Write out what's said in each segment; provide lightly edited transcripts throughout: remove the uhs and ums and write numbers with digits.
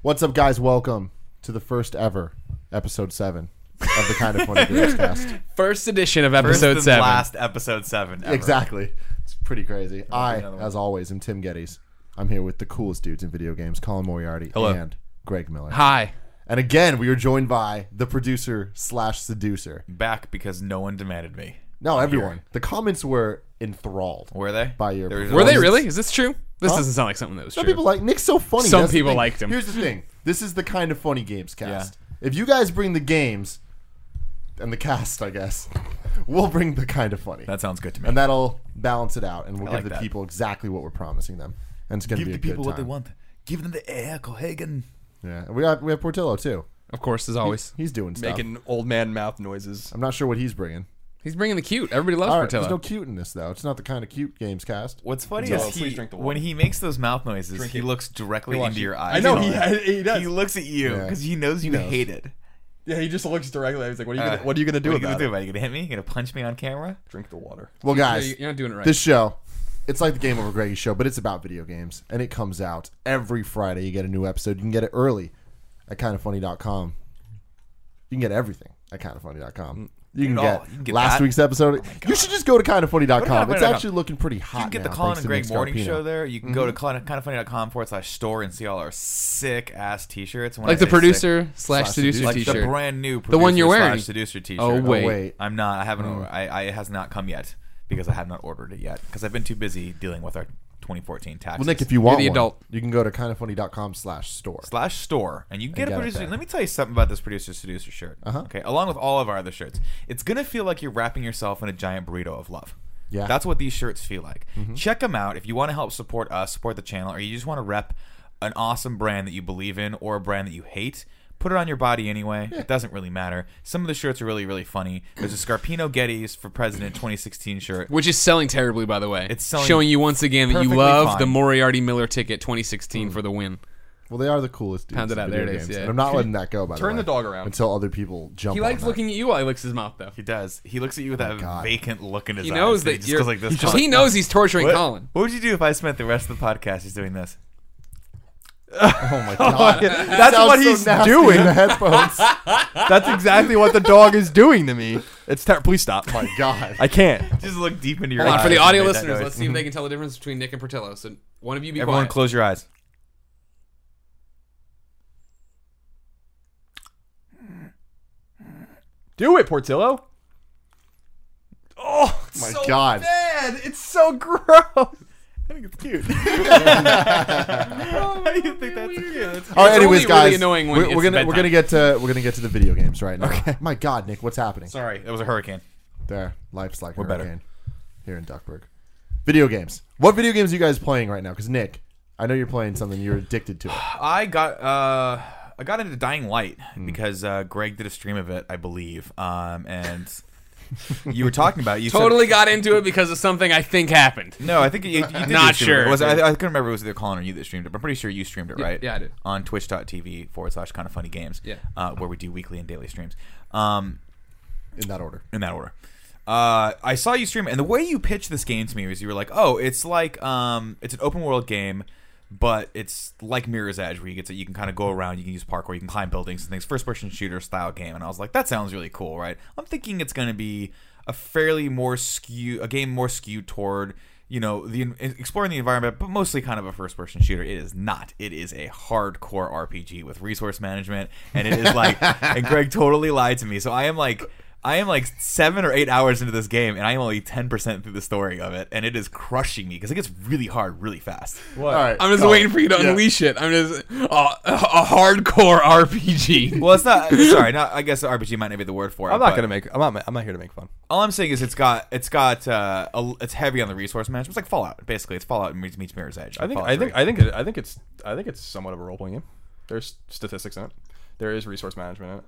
What's up, guys? Welcome to the first ever episode 7 of the Kind of Funny Games Cast. First edition of episode 7. Last episode 7 ever. Exactly. It's pretty crazy. I, as always, am Tim Geddes. I'm here with the coolest dudes in video games, Colin Moriarty and Greg Miller. Hi. And again, we are joined by the producer/seducer. Back because no one demanded me. No, everyone. The comments were enthralled. Were they? By your Were they really? Is this true? This doesn't sound like something that was Some true. people like Nick's so funny. Some That's the people thing. liked him. Here's the thing. This is the Kind of Funny Games Cast. If you guys bring the games and the cast, I guess, we'll bring the Kind of Funny. That sounds good to me. And that'll balance it out, and we'll I give like the that. people exactly what we're promising them. And it's going to Give be a the people good what they time. want. Give them the air, Cohagen. Yeah, we have Portillo too. Of course, as always. He's doing stuff. Making old man mouth noises. I'm not sure what he's bringing. He's bringing the cute. Everybody loves All right, Portillo. there's no cute in this though. It's not the Kind of Cute Games Cast. What's funny Portillo, is please drink the water. when he makes those mouth noises, Drink he it. looks directly Watch into it. your eyes. I know, You he does. He looks at you Yeah. because he knows you knows. hate it. Yeah, he just looks directly. He's like, "What are you gonna do What are you about gonna do it?" about it? You gonna hit me? You gonna punch me on camera? Drink the water. Well, guys, You're not doing it right. this show, it's like the Game Over Greggy show, but it's about video games, and it comes out every Friday. You get a new episode. You can get it early at kindoffunny.com. You can get everything at kindoffunny.com. You can You can get get last that. week episode. You should just go to kindoffunny.com. It's kindoffunny.com. actually looking pretty hot. You can get now, the Colin thanks and to Greg Nick morning Scarpino. show there. You can go to kindoffunny.com/store and see all our sick ass t-shirts. When like I the say producer / Slash seducer seducer. like t-shirt. the brand new The one you're wearing. seducer t-shirt. Oh, wait. wait. I'm not. I haven't. It has not come yet because I have not ordered it yet because I've been too busy dealing with our 2014 taxes. Well, Nick, if you want the one, adult. you can go to kindoffunny.com/store. /store and you can get a get it producer. there. Let me tell you something about this producer seducer shirt. Okay, along with all of our other shirts, it's gonna feel like you're wrapping yourself in a giant burrito of love. Yeah. That's what these shirts feel like. Check them out if you want to help support us, support the channel, or you just want to rep an awesome brand that you believe in or a brand that you hate. Put it on your body anyway. It doesn't really matter. Some of the shirts are really, really funny. There's a Scarpino Geddes for President 2016 shirt. Which is selling terribly, by the way. It's selling showing you once again that you perfectly love fine. the Moriarty Miller ticket 2016 for the win. Well, they are the coolest dudes. Pound it in out. video There it is, games, yeah. and I'm not letting that go. By the way, Turn the dog around. until other people jump. He on likes that. looking at you while he licks his mouth, though. He does. He looks at you with that God. vacant look in his He eyes. knows He that just you're. goes like this. He knows he's torturing Colin. What would you do if I spent the rest of the podcast just doing this? Oh my god, That's Sounds what so he's nasty doing. in the headphones. That's exactly what the dog is doing to me. It's Please stop. My god. I can't. Just look deep into your Hold eyes. on, for the and audio make that listeners, noise. let's see if they can tell the difference between Nick and Portillo. So one of you be Everyone quiet. close your eyes. Do it, Portillo. Oh, My so God. bad. It's so gross. I think it's cute. How do you think that's cute? That's cute. All right, It's anyways, only guys, really annoying when we're it's gonna bedtime. get to the video games right now. Okay. My God, Nick, what's happening? Sorry, that was a hurricane. There, life's like a We're better. hurricane here in Duckburg. Video games. What video games are you guys playing right now? Because Nick, I know you're playing something. You're addicted to it. I got into Dying Light because Greg did a stream of it, I believe. And you were talking about it. You Totally got into it because of something I think happened. No, I think you did Not stream sure. It. I couldn't remember if it was either Colin or you that streamed it, but I'm pretty sure you streamed it, right? yeah, I did. On twitch.tv/kindoffunnygames. Yeah. Where we do weekly and daily streams. In that order. In that order. I saw you stream it, and the way you pitched this game to me was you were like, oh, it's like it's an open world game, but it's like Mirror's Edge, where you can kind of go around, you can use parkour, you can climb buildings and things, first person shooter style game. And I was like, that sounds really cool, right? I'm thinking it's going to be a game more skewed toward, you know, exploring the environment, but mostly kind of a first person shooter. It is not. It is a hardcore RPG with resource management, and it is like, and Greg totally lied to me. So I am like 7 or 8 hours into this game, and I am only 10% through the story of it, and it is crushing me because it gets really hard really fast. What? All right. I'm just go. waiting for you to Yeah. unleash it. I'm just a hardcore RPG. Well, it's not. Sorry, not. I guess RPG might not be the word for it. I'm not but gonna make. I'm not here to make fun. All I'm saying is it's heavy on the resource management. It's like Fallout. Basically, it's Fallout meets Mirror's Edge. I think Fallout 3. it's somewhat of a role playing game. There's statistics in it. There is resource management in it.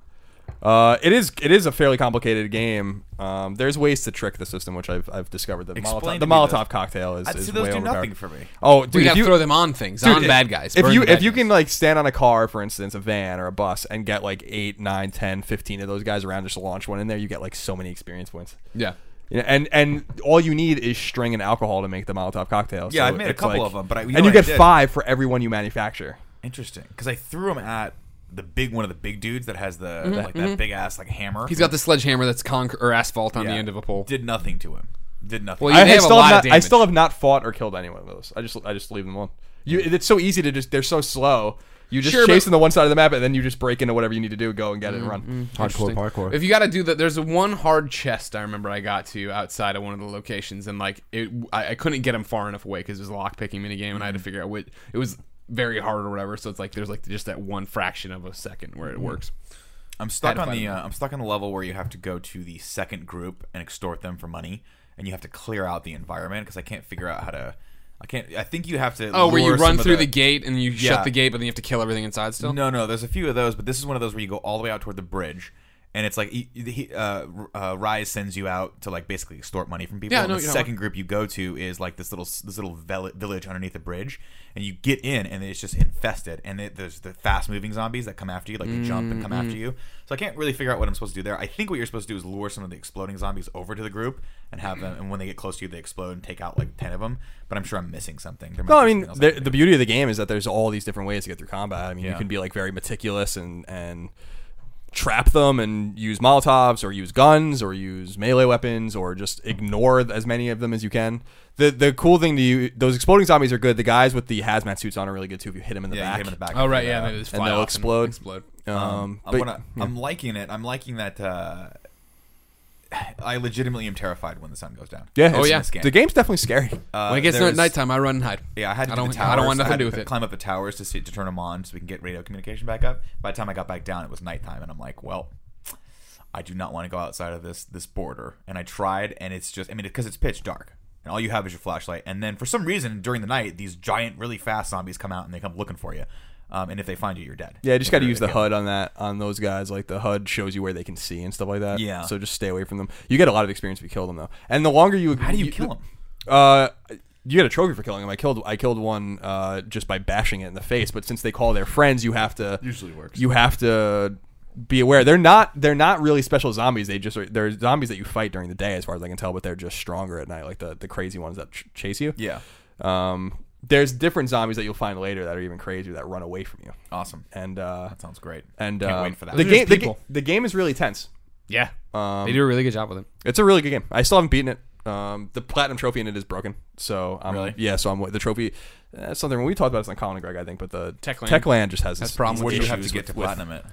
It is a fairly complicated game. There's ways to trick the system, which I've discovered. The Explain Molotov, to the me Molotov those. cocktail is See, way those do overpowered. nothing for me. Oh, dude, We if gotta you throw them on things, dude, on bad guys. If burn you bad if you guys. can like stand on a car, for instance, a van or a bus, and get like 8, 9, 10, 15 of those guys around, just launch one in there, you get like so many experience points. yeah. Yeah, and all you need is string and alcohol to make the Molotov cocktail. Yeah, So I've made a it's couple like- of them, but and you get 5 for every one you manufacture. Interesting, because I threw him at one of the big dudes that has the like that big ass like hammer. He's got the sledgehammer that's or asphalt on the end of a pole. Did nothing to him. Did nothing. Well, they have a lot of damage. I still have not fought or killed anyone of those. I just leave them alone. It's so easy to they're so slow. You just chase them to one side of the map, and then you just break into whatever you need to do, go and get it and run. Hardcore parkour. If you got to do that, there's one hard chest I remember I got to outside of one of the locations, and like I couldn't get him far enough away because it was a lockpicking minigame, and I had to figure out what it was very hard or whatever. So it's like there's like just that one fraction of a second where it works. I'm stuck on the level where you have to go to the second group and extort them for money, and you have to clear out the environment because I can't figure out how to. I think you have to. Oh, where you run through the gate and you shut the gate, but then you have to kill everything inside still? No. There's a few of those, but this is one of those where you go all the way out toward the bridge, and it's like Rise sends you out to like basically extort money from people. Yeah, and the second group you go to is like this little village underneath the bridge, and you get in, and it's just infested, and there's the fast moving zombies that come after you, like they jump and come after you. So I can't really figure out what I'm supposed to do there. I think what you're supposed to do is lure some of the exploding zombies over to the group and have them, and when they get close to you, they explode and take out like 10 of them. But I'm sure I'm missing something. No, I mean the beauty of the game is that there's all these different ways to get through combat. I mean, you can be like very meticulous and trap them and use Molotovs or use guns or use melee weapons or just ignore as many of them as you can. The cool thing those exploding zombies are good. The guys with the hazmat suits on are really good too if you hit them in the back. You hit them in the back. Oh right, yeah, and they'll explode. I'm liking it. I'm liking that. I legitimately am terrified when the sun goes down. Yeah. The game's definitely scary. When it gets to nighttime, I run and hide. Yeah, I had to I do don't, the towers. I don't want nothing to do with it. Climb up the towers to turn them on so we can get radio communication back up. By the time I got back down, it was nighttime, and I'm like, well, I do not want to go outside of this border. And I tried, and it's just, because it's pitch dark, and all you have is your flashlight. And then for some reason during the night, these giant, really fast zombies come out and they come looking for you. And if they find you, you're dead. Yeah, you just got to use the HUD on those guys. Like the HUD shows you where they can see and stuff like that. Yeah. So just stay away from them. You get a lot of experience if you kill them though. And the longer how do you kill them? You get a trophy for killing them. I killed one just by bashing it in the face. But since they call their friends, you have to usually works. You have to be aware. They're not really special zombies. They're zombies that you fight during the day, as far as I can tell. But they're just stronger at night, like the crazy ones that chase you. Yeah. There's different zombies that you'll find later that are even crazier that run away from you. Awesome. And that sounds great. And can't wait for that. The game is really tense. Yeah. They do a really good job with it. It's a really good game. I still haven't beaten it. The platinum trophy in it is broken. So really? Yeah, so the trophy. That's something when we talked about this on Colin and Greg, I think, but the Techland just has this problem. What do you have to issues get to platinum it?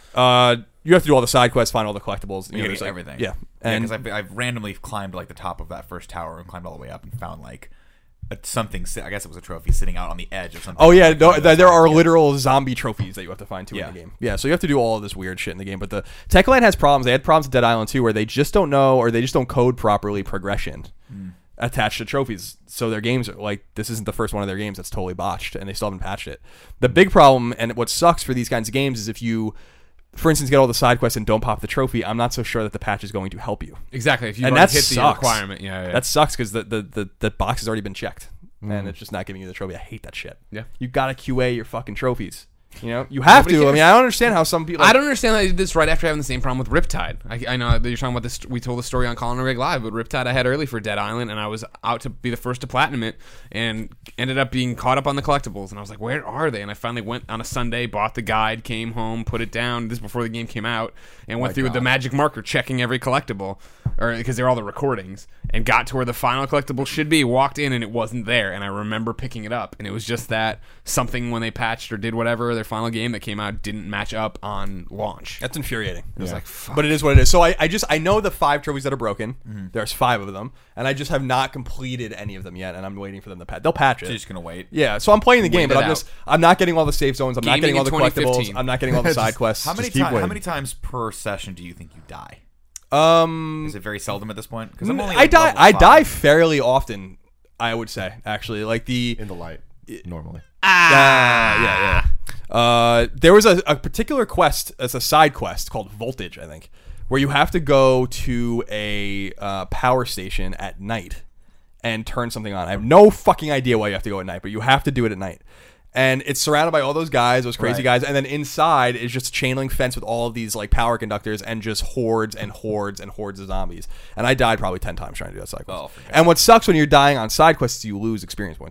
You have to do all the side quests, find all the collectibles. You get everything. Yeah. And because I've randomly climbed like the top of that first tower and climbed all the way up and found like something. I guess it was a trophy sitting out on the edge of something. Oh yeah, there are literal zombie trophies that you have to find too in the game. Yeah, so you have to do all of this weird shit in the game. But the Techland has problems. They had problems with Dead Island 2 where they just don't know or they just don't code properly progression attached to trophies. So their games are like, this isn't the first one of their games that's totally botched, and they still haven't patched it. The big problem and what sucks for these kinds of games is if you, for instance, get all the side quests and don't pop the trophy, I'm not so sure that the patch is going to help you. Exactly. If you and hit sucks. the requirement, yeah. That sucks because the box has already been checked. And it's just not giving you the trophy. I hate that shit. Yeah. You gotta QA your fucking trophies. You know, you have to. I mean, I don't understand how some people. I don't understand that they did this right after having the same problem with Riptide. I know that you're talking about this. We told the story on Colin and Greg Live, but Riptide I had early for Dead Island, and I was out to be the first to platinum it, and ended up being caught up on the collectibles. And I was like, where are they? And I finally went on a Sunday, bought the guide, came home, put it down. This is before the game came out, and went through with the magic marker, checking every collectible, or because they're all the recordings, and got to where the final collectible should be. Walked in, and it wasn't there. And I remember picking it up, and it was just that something when they patched or did whatever their final game that came out didn't match up on launch. That's infuriating. It was like, fuck. But it is what it is. So I know the 5 trophies that are broken. There's 5 of them, and I just have not completed any of them yet, and I'm waiting for them to patch. They'll patch it. So you're just gonna wait. Yeah. So I'm playing the game, Wait but I'm not getting all the safe zones. I'm not getting all the collectibles. 2015. I'm not getting all the side quests. How many times per session do you think you die? Is it very seldom at this point? Because I'm only I die fairly often. I would say actually, like in the light normally. Yeah. There was a particular quest as a side quest called Voltage, I think, where you have to go to a power station at night and turn something on. I have no fucking idea why you have to go at night, but you have to do it at night. And it's surrounded by all those guys, those crazy guys, and then inside is just a chain link fence with all of these like power conductors and just hordes and hordes and hordes of zombies. And I died probably 10 times trying to do that side quest. And what sucks when you're dying on side quests is you lose experience points.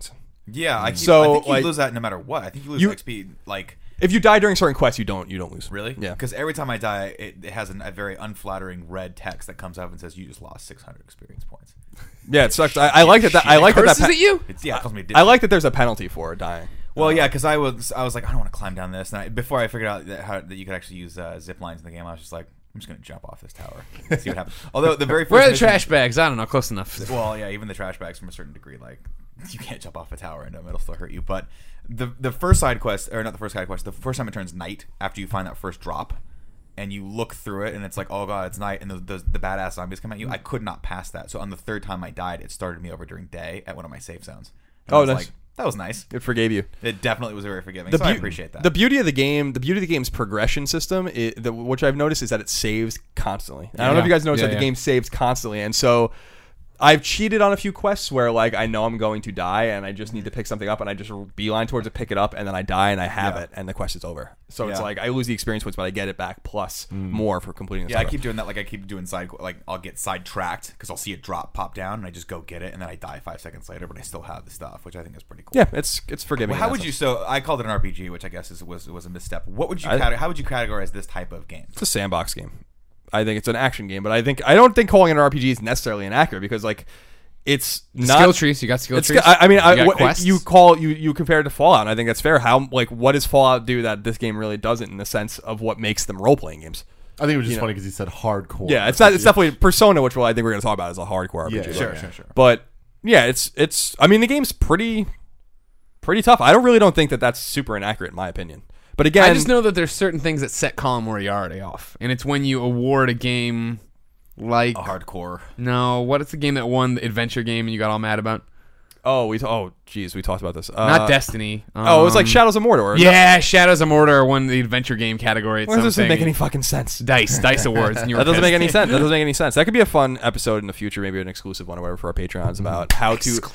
Yeah, I So, think you like- lose that no matter what. I think you lose You- XP like. If you die during certain quests, you don't lose. Really? Yeah. Because every time I die, it has a very unflattering red text that comes up and says you just lost 600 experience points. Yeah, it sucks. I like that. I like that. Curses at you? It calls me. I like that. There's a penalty for dying. Well, yeah, because I was like, I don't want to climb down this. And before I figured out that you could actually use zip lines in the game, I was just like, I'm just gonna jump off this tower and see what happens. Although the very first Where are the mission- trash bags? I don't know. Close enough. Well, yeah, even the trash bags from a certain degree, like you can't jump off a tower and it'll still hurt you. But the first side quest, or not the first side quest, the first time it turns night after you find that first drop, and you look through it and it's like, oh god, it's night, and the badass zombies come at you. I could not pass that. So on the third time I died, it started me over during day at one of my save zones. And I was nice. like, that was nice. It forgave you. It definitely was very forgiving. So I appreciate that. The beauty of the game's progression system, which I've noticed, is that it saves constantly. I don't know if you guys noticed that the game saves constantly, and so I've cheated on a few quests where like I know I'm going to die and I just need to pick something up and I just beeline towards it, pick it up, and then I die and I have it and the quest is over. So it's like I lose the experience points, but I get it back plus more for completing the Yeah, I story. keep doing that. Like I keep doing I'll get sidetracked because I'll see it pop down, and I just go get it, and then I die 5 seconds later, but I still have the stuff, which I think is pretty cool. Yeah, it's forgiving. Well, how would you? So I called it an RPG, which I guess was a misstep. What would you? How would you categorize this type of game? It's a sandbox game. I think it's an action game, but I don't think calling it an RPG is necessarily inaccurate because like it's not Skill trees. You got skill trees. I mean, You got quests? you compare it to Fallout, and I think that's fair. How like what does Fallout do that this game really doesn't in the sense of what makes them role playing games? I think it was just funny because he said hardcore. Yeah, it's not. It's definitely Persona, which I think we're going to talk about as a hardcore RPG. Yeah, sure. But yeah, it's. I mean, the game's pretty tough. I don't think that that's super inaccurate in my opinion. But again, I just know that there's certain things that set Colin Moriarty off, and it's when you award a game like A hardcore. no, what is the game that won the adventure game and you got all mad about? we talked about this. Not Destiny. It was like Shadows of Mordor. Yeah, Shadows of Mordor won the adventure game category. Why does this make any fucking sense? Dice awards? And you were That doesn't make pissed. any sense. That doesn't make any sense. That could be a fun episode in the future, maybe an exclusive one or whatever for our Patreons about how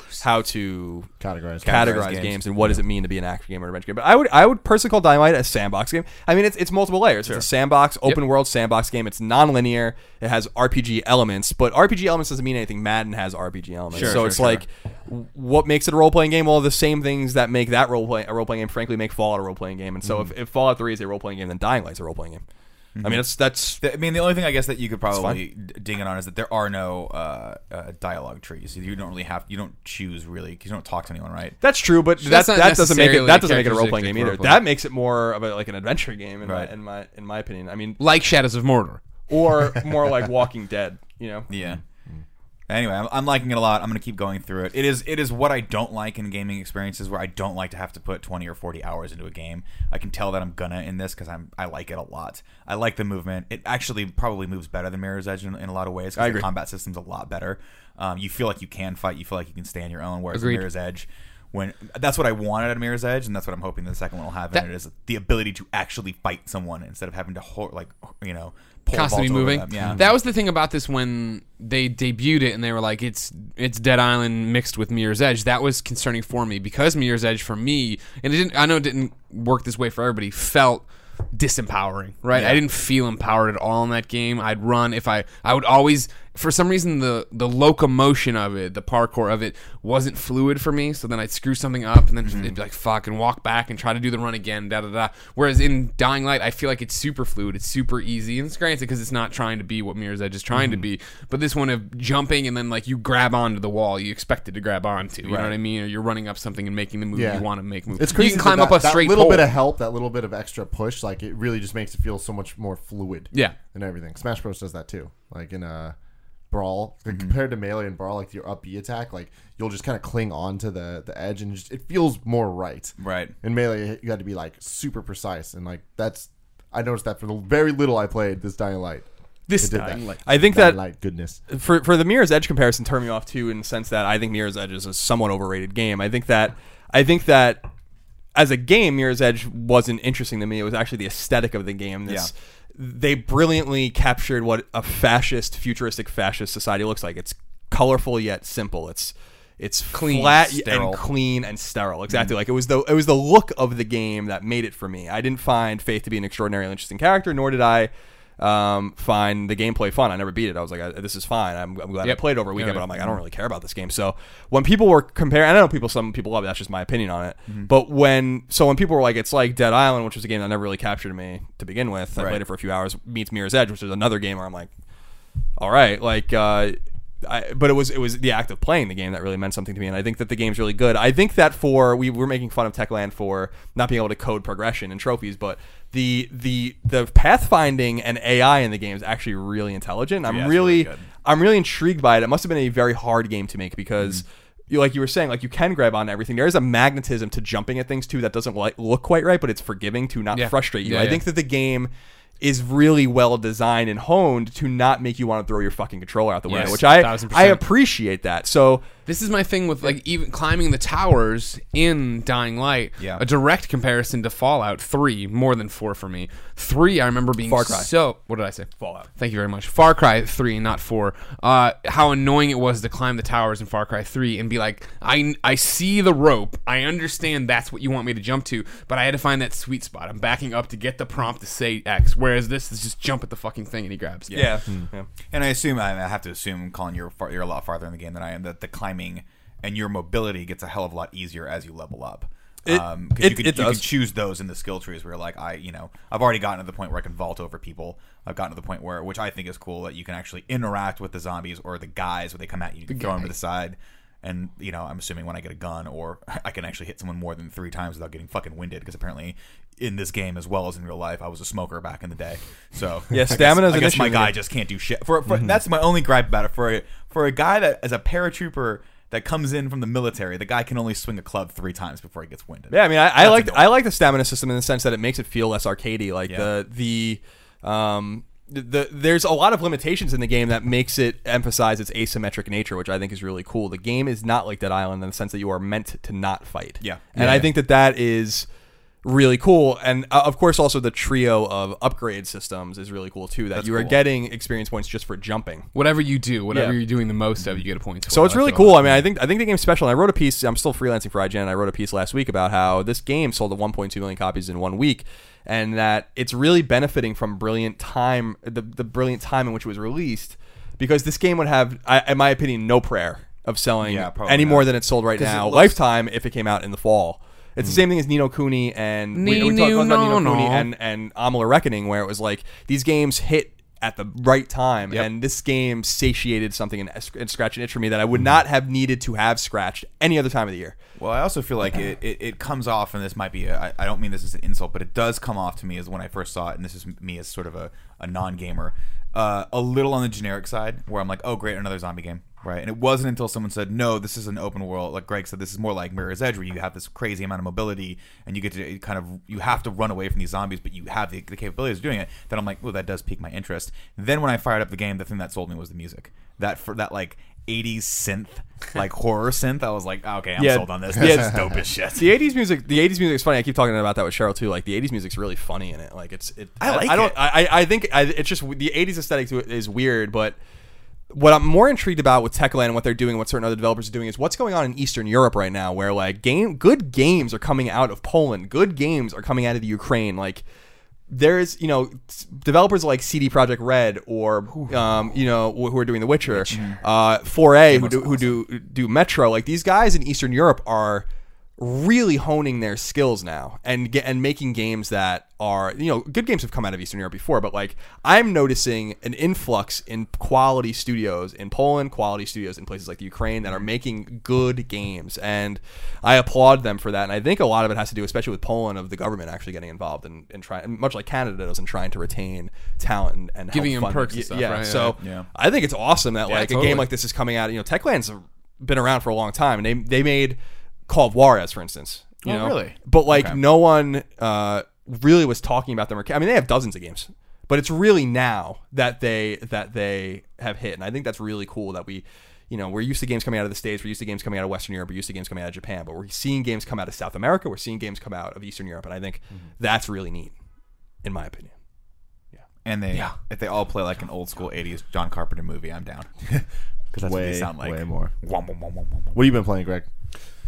to categorize games and what does it mean to be an action game or an adventure game. But I would personally call Dying Light a sandbox game. I mean, it's multiple layers. It's a sandbox, open world sandbox game. It's non-linear. It has RPG elements, but RPG elements doesn't mean anything. Madden has RPG elements, like what makes it a role-playing game? Well, the same things that make that a role-playing game, frankly, make Fallout a role-playing game. And so if Fallout 3 is a role-playing game, then Dying Light's a role-playing game. I mean, that's. I mean, the only thing I guess that you could probably ding it on is that there are no dialogue trees. You don't really you don't choose really because you don't talk to anyone, right? That's true, but That's not that doesn't make it necessarily a role playing game either. characteristic That makes it more of like an adventure game in my opinion. I mean, Like Shadows of Mordor. or more like Walking Dead. You know? Yeah. Anyway, I'm liking it a lot. I'm going to keep going through it. It is what I don't like in gaming experiences, where I don't like to have to put 20 or 40 hours into a game. I can tell that I'm gonna in this because I like it a lot. I like the movement. It actually probably moves better than Mirror's Edge in a lot of ways. I agree. The combat system's a lot better. You feel like you can fight. You feel like you can stand your own. Whereas Agreed. Mirror's Edge, that's what I wanted at Mirror's Edge, and that's what I'm hoping the second one will have. And it is the ability to actually fight someone instead of having to pull Constantly balls over moving. them. Yeah. That was the thing about this when they debuted it and they were like, it's Dead Island mixed with Mirror's Edge. That was concerning for me because Mirror's Edge for me, and I know it didn't work this way for everybody, felt disempowering, right? Yeah. I didn't feel empowered at all in that game. I'd run I would always, for some reason, the locomotion of it, the parkour of it wasn't fluid for me. So then I'd screw something up and then it'd be like, fuck, and walk back and try to do the run again, da-da-da. Whereas in Dying Light, I feel like it's super fluid. It's super easy. And it's granted because it's not trying to be what Mirror's Edge is trying to be. But this one of jumping and then like you grab onto the wall you expected to grab onto. You know what I mean? Or you're running up something and making the move you want to make move. It's crazy. You can climb up a straight little pole. bit of help, that little bit of extra push, like it really just makes it feel so much more fluid. Yeah. And everything. Smash Bros does that too. Like in Brawl, like compared to Melee and Brawl, like your up B attack, like you'll just kind of cling on to the edge and it feels more right. Right. In Melee, you had to be like super precise, and like I noticed that for the very little I played this Dying Light. This It did Dying that. Light. I think Dying that Light goodness. for the Mirror's Edge comparison turned me off too, in the sense that I think Mirror's Edge is a somewhat overrated game. I think that as a game, Mirror's Edge wasn't interesting to me. It was actually the aesthetic of the game. They brilliantly captured what a futuristic fascist society looks like. It's colorful yet simple. It's Clean, flat sterile. and clean and sterile. Exactly. Like it was the look of the game that made it for me. I didn't find Faith to be an extraordinarily interesting character, nor did I find the gameplay fun. I never beat it. I was like, this is fine. I'm glad I played over a weekend, but I'm like, I don't really care about this game. So when people were comparing, I know some people love it. That's just my opinion on it. But when people were like, it's like Dead Island, which was a game that never really captured me to begin with. I played it for a few hours. Meets Mirror's Edge, which is another game where I'm like, all right, like. But it was the act of playing the game that really meant something to me, and I think that the game's really good. I think that we were making fun of Techland for not being able to code progression and trophies, but the pathfinding and AI in the game is actually really intelligent. I'm really intrigued by it. It must have been a very hard game to make because. Like you were saying, like you can grab on everything. There is a magnetism to jumping at things too that doesn't look quite right, but it's forgiving to not frustrate you. I think that the game is really well designed and honed to not make you want to throw your fucking controller out the window, which I appreciate that. So this is my thing with like even climbing the towers in Dying Light. Yeah. A direct comparison to Fallout 3, more than 4 for me. 3, I remember being Far Cry. so. What did I say? Fallout. Thank you very much. Far Cry 3, not 4. How annoying it was to climb the towers in Far Cry 3 and be like, I see the rope. I understand that's what you want me to jump to, but I had to find that sweet spot. I'm backing up to get the prompt to say X, whereas this is just jump at the fucking thing and he grabs. Yeah. And I have to assume, Colin, you're a lot farther in the game than I am, that the climbing and your mobility gets a hell of a lot easier as you level up. You can choose those in the skill trees where you're like, I've already gotten to the point where I can vault over people. I've gotten to the point where, which I think is cool, that you can actually interact with the zombies or the guys when they come at you. You can throw them to the side. And, I'm assuming when I get a gun, or I can actually hit someone more than 3 times without getting fucking winded, because apparently in this game as well as in real life, I was a smoker back in the day. So yeah, stamina. I guess my guy just can't do shit. That's my only gripe about it. For a guy that as a paratrooper that comes in from the military, the guy can only swing a club 3 times before he gets winded. Yeah, I mean, I like the stamina system in the sense that it makes it feel less arcadey. Like there's a lot of limitations in the game that makes it emphasize its asymmetric nature, which I think is really cool. The game is not like Dead Island in the sense that you are meant to not fight. Yeah. And I think that is really cool. And of course also the trio of upgrade systems is really cool too, that you are getting experience points just for jumping. Whatever you do, you're doing the most of, you get a point. So it's really cool. I mean, I think the game's special. And I wrote a piece, I'm still freelancing for IGN, and I wrote a piece last week about how this game sold 1.2 million copies in 1 week, and that it's really benefiting from brilliant time, the brilliant time in which it was released, because this game would have, in my opinion, no prayer of selling any more than it's sold right now. Lifetime if it came out in the fall. It's the same thing as Ni no Kuni and we talked about Ni no Kuni and Amalur Reckoning, where it was like these games hit at the right time, and this game satiated something and scratched an itch for me that I would not have needed to have scratched any other time of the year. Well, I also feel like it comes off, and this might be I don't mean this as an insult, but it does come off to me as when I first saw it, and this is me as sort of a non-gamer, a little on the generic side, where I'm like, oh great, another zombie game. Right, and it wasn't until someone said, no, this is an open world, like Greg said, this is more like Mirror's Edge, where you have this crazy amount of mobility, and you get to you have to run away from these zombies, but you have the capabilities of doing it, then I'm like, oh, that does pique my interest. Then when I fired up the game, the thing that sold me was the music. That like 80s synth, like horror synth, I was like, okay, I'm sold on this. This is dope as shit. The 80s music is funny. I keep talking about that with Cheryl too. Like the 80s music's really funny in it. Like I think it's just the 80s aesthetic to it is weird, but what I'm more intrigued about with Techland and what they're doing and what certain other developers are doing is what's going on in Eastern Europe right now, where like good games are coming out of Poland, good games are coming out of the Ukraine. Like there's developers like CD Projekt Red or who are doing The Witcher, 4A who do Metro. Like these guys in Eastern Europe are really honing their skills now and making games that are, good games have come out of Eastern Europe before, but like I'm noticing an influx in quality studios in Poland, quality studios in places like the Ukraine that are making good games, and I applaud them for that. And I think a lot of it has to do, especially with Poland, of the government actually getting involved and trying, much like Canada does, in trying to retain talent and giving help them fund perks it. and stuff. I think it's awesome that a game like this is coming out. Techland's been around for a long time, and they made Call of Juarez, for instance. Really? But no one really was talking about them. I mean, they have dozens of games, but it's really now that they have hit, and I think that's really cool that we're used to games coming out of the States, we're used to games coming out of Western Europe, we're used to games coming out of Japan, but we're seeing games come out of South America, we're seeing games come out of Eastern Europe, and I think that's really neat, in my opinion. And if they all play like an old school 80s John Carpenter movie, I'm down. Because that's what they sound like. Way more. What have you been playing, Greg?